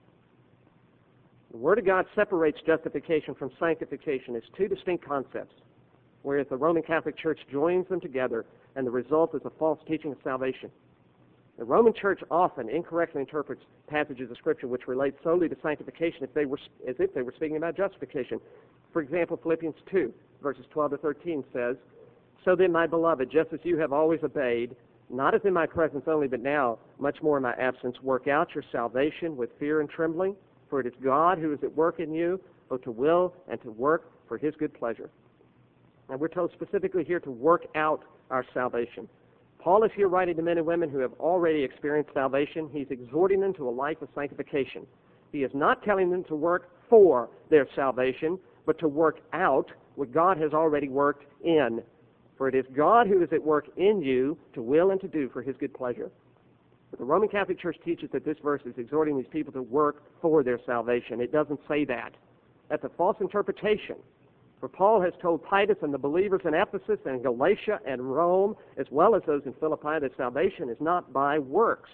A: The Word of God separates justification from sanctification as two distinct concepts, whereas the Roman Catholic Church joins them together, and the result is a false teaching of salvation. The Roman Church often incorrectly interprets passages of Scripture which relate solely to sanctification if they were, as if they were speaking about justification. For example, Philippians two, verses twelve to thirteen says, "So then, my beloved, just as you have always obeyed, not as in my presence only, but now, much more in my absence, work out your salvation with fear and trembling, for it is God who is at work in you, both to will and to work for his good pleasure." And we're told specifically here to work out our salvation. Paul is here writing to men and women who have already experienced salvation. He's exhorting them to a life of sanctification. He is not telling them to work for their salvation, but to work out what God has already worked in. For it is God who is at work in you to will and to do for his good pleasure. But the Roman Catholic Church teaches that this verse is exhorting these people to work for their salvation. It doesn't say that. That's a false interpretation. For Paul has told Titus and the believers in Ephesus and Galatia and Rome, as well as those in Philippi, that salvation is not by works.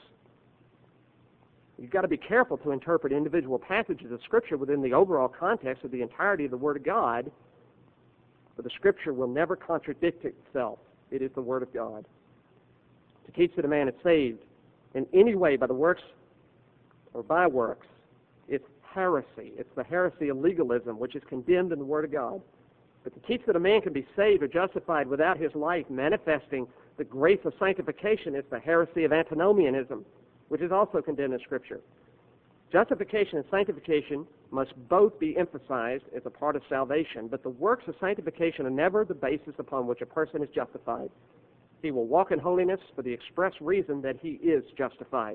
A: You've got to be careful to interpret individual passages of Scripture within the overall context of the entirety of the Word of God, but the Scripture will never contradict itself. It is the Word of God. To teach that a man is saved in any way by the works or by works, it's heresy. It's the heresy of legalism, which is condemned in the Word of God. But to teach that a man can be saved or justified without his life manifesting the grace of sanctification is the heresy of antinomianism, which is also condemned in Scripture. Justification and sanctification must both be emphasized as a part of salvation, but the works of sanctification are never the basis upon which a person is justified. He will walk in holiness for the express reason that he is justified.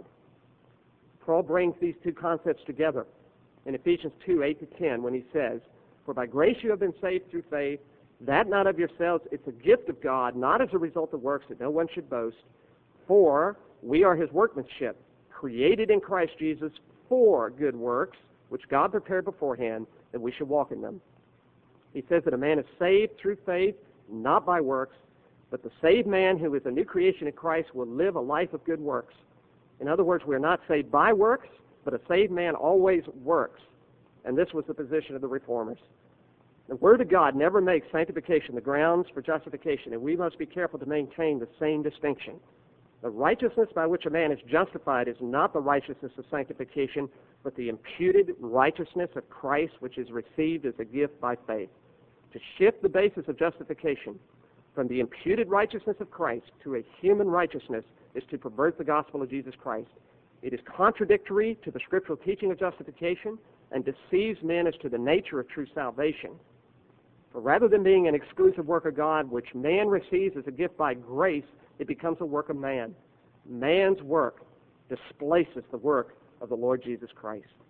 A: Paul brings these two concepts together in Ephesians two, eight to ten, when he says, "For by grace you have been saved through faith, that not of yourselves, it's a gift of God, not as a result of works, that no one should boast. For we are his workmanship, created in Christ Jesus for good works, which God prepared beforehand, that we should walk in them." He says that a man is saved through faith, not by works, but the saved man who is a new creation in Christ will live a life of good works. In other words, we are not saved by works, but a saved man always works. And this was the position of the Reformers. The Word of God never makes sanctification the grounds for justification, and we must be careful to maintain the same distinction. The righteousness by which a man is justified is not the righteousness of sanctification, but the imputed righteousness of Christ, which is received as a gift by faith. To shift the basis of justification from the imputed righteousness of Christ to a human righteousness is to pervert the gospel of Jesus Christ. It is contradictory to the scriptural teaching of justification and deceives men as to the nature of true salvation. For rather than being an exclusive work of God, which man receives as a gift by grace, it becomes a work of man. Man's work displaces the work of the Lord Jesus Christ.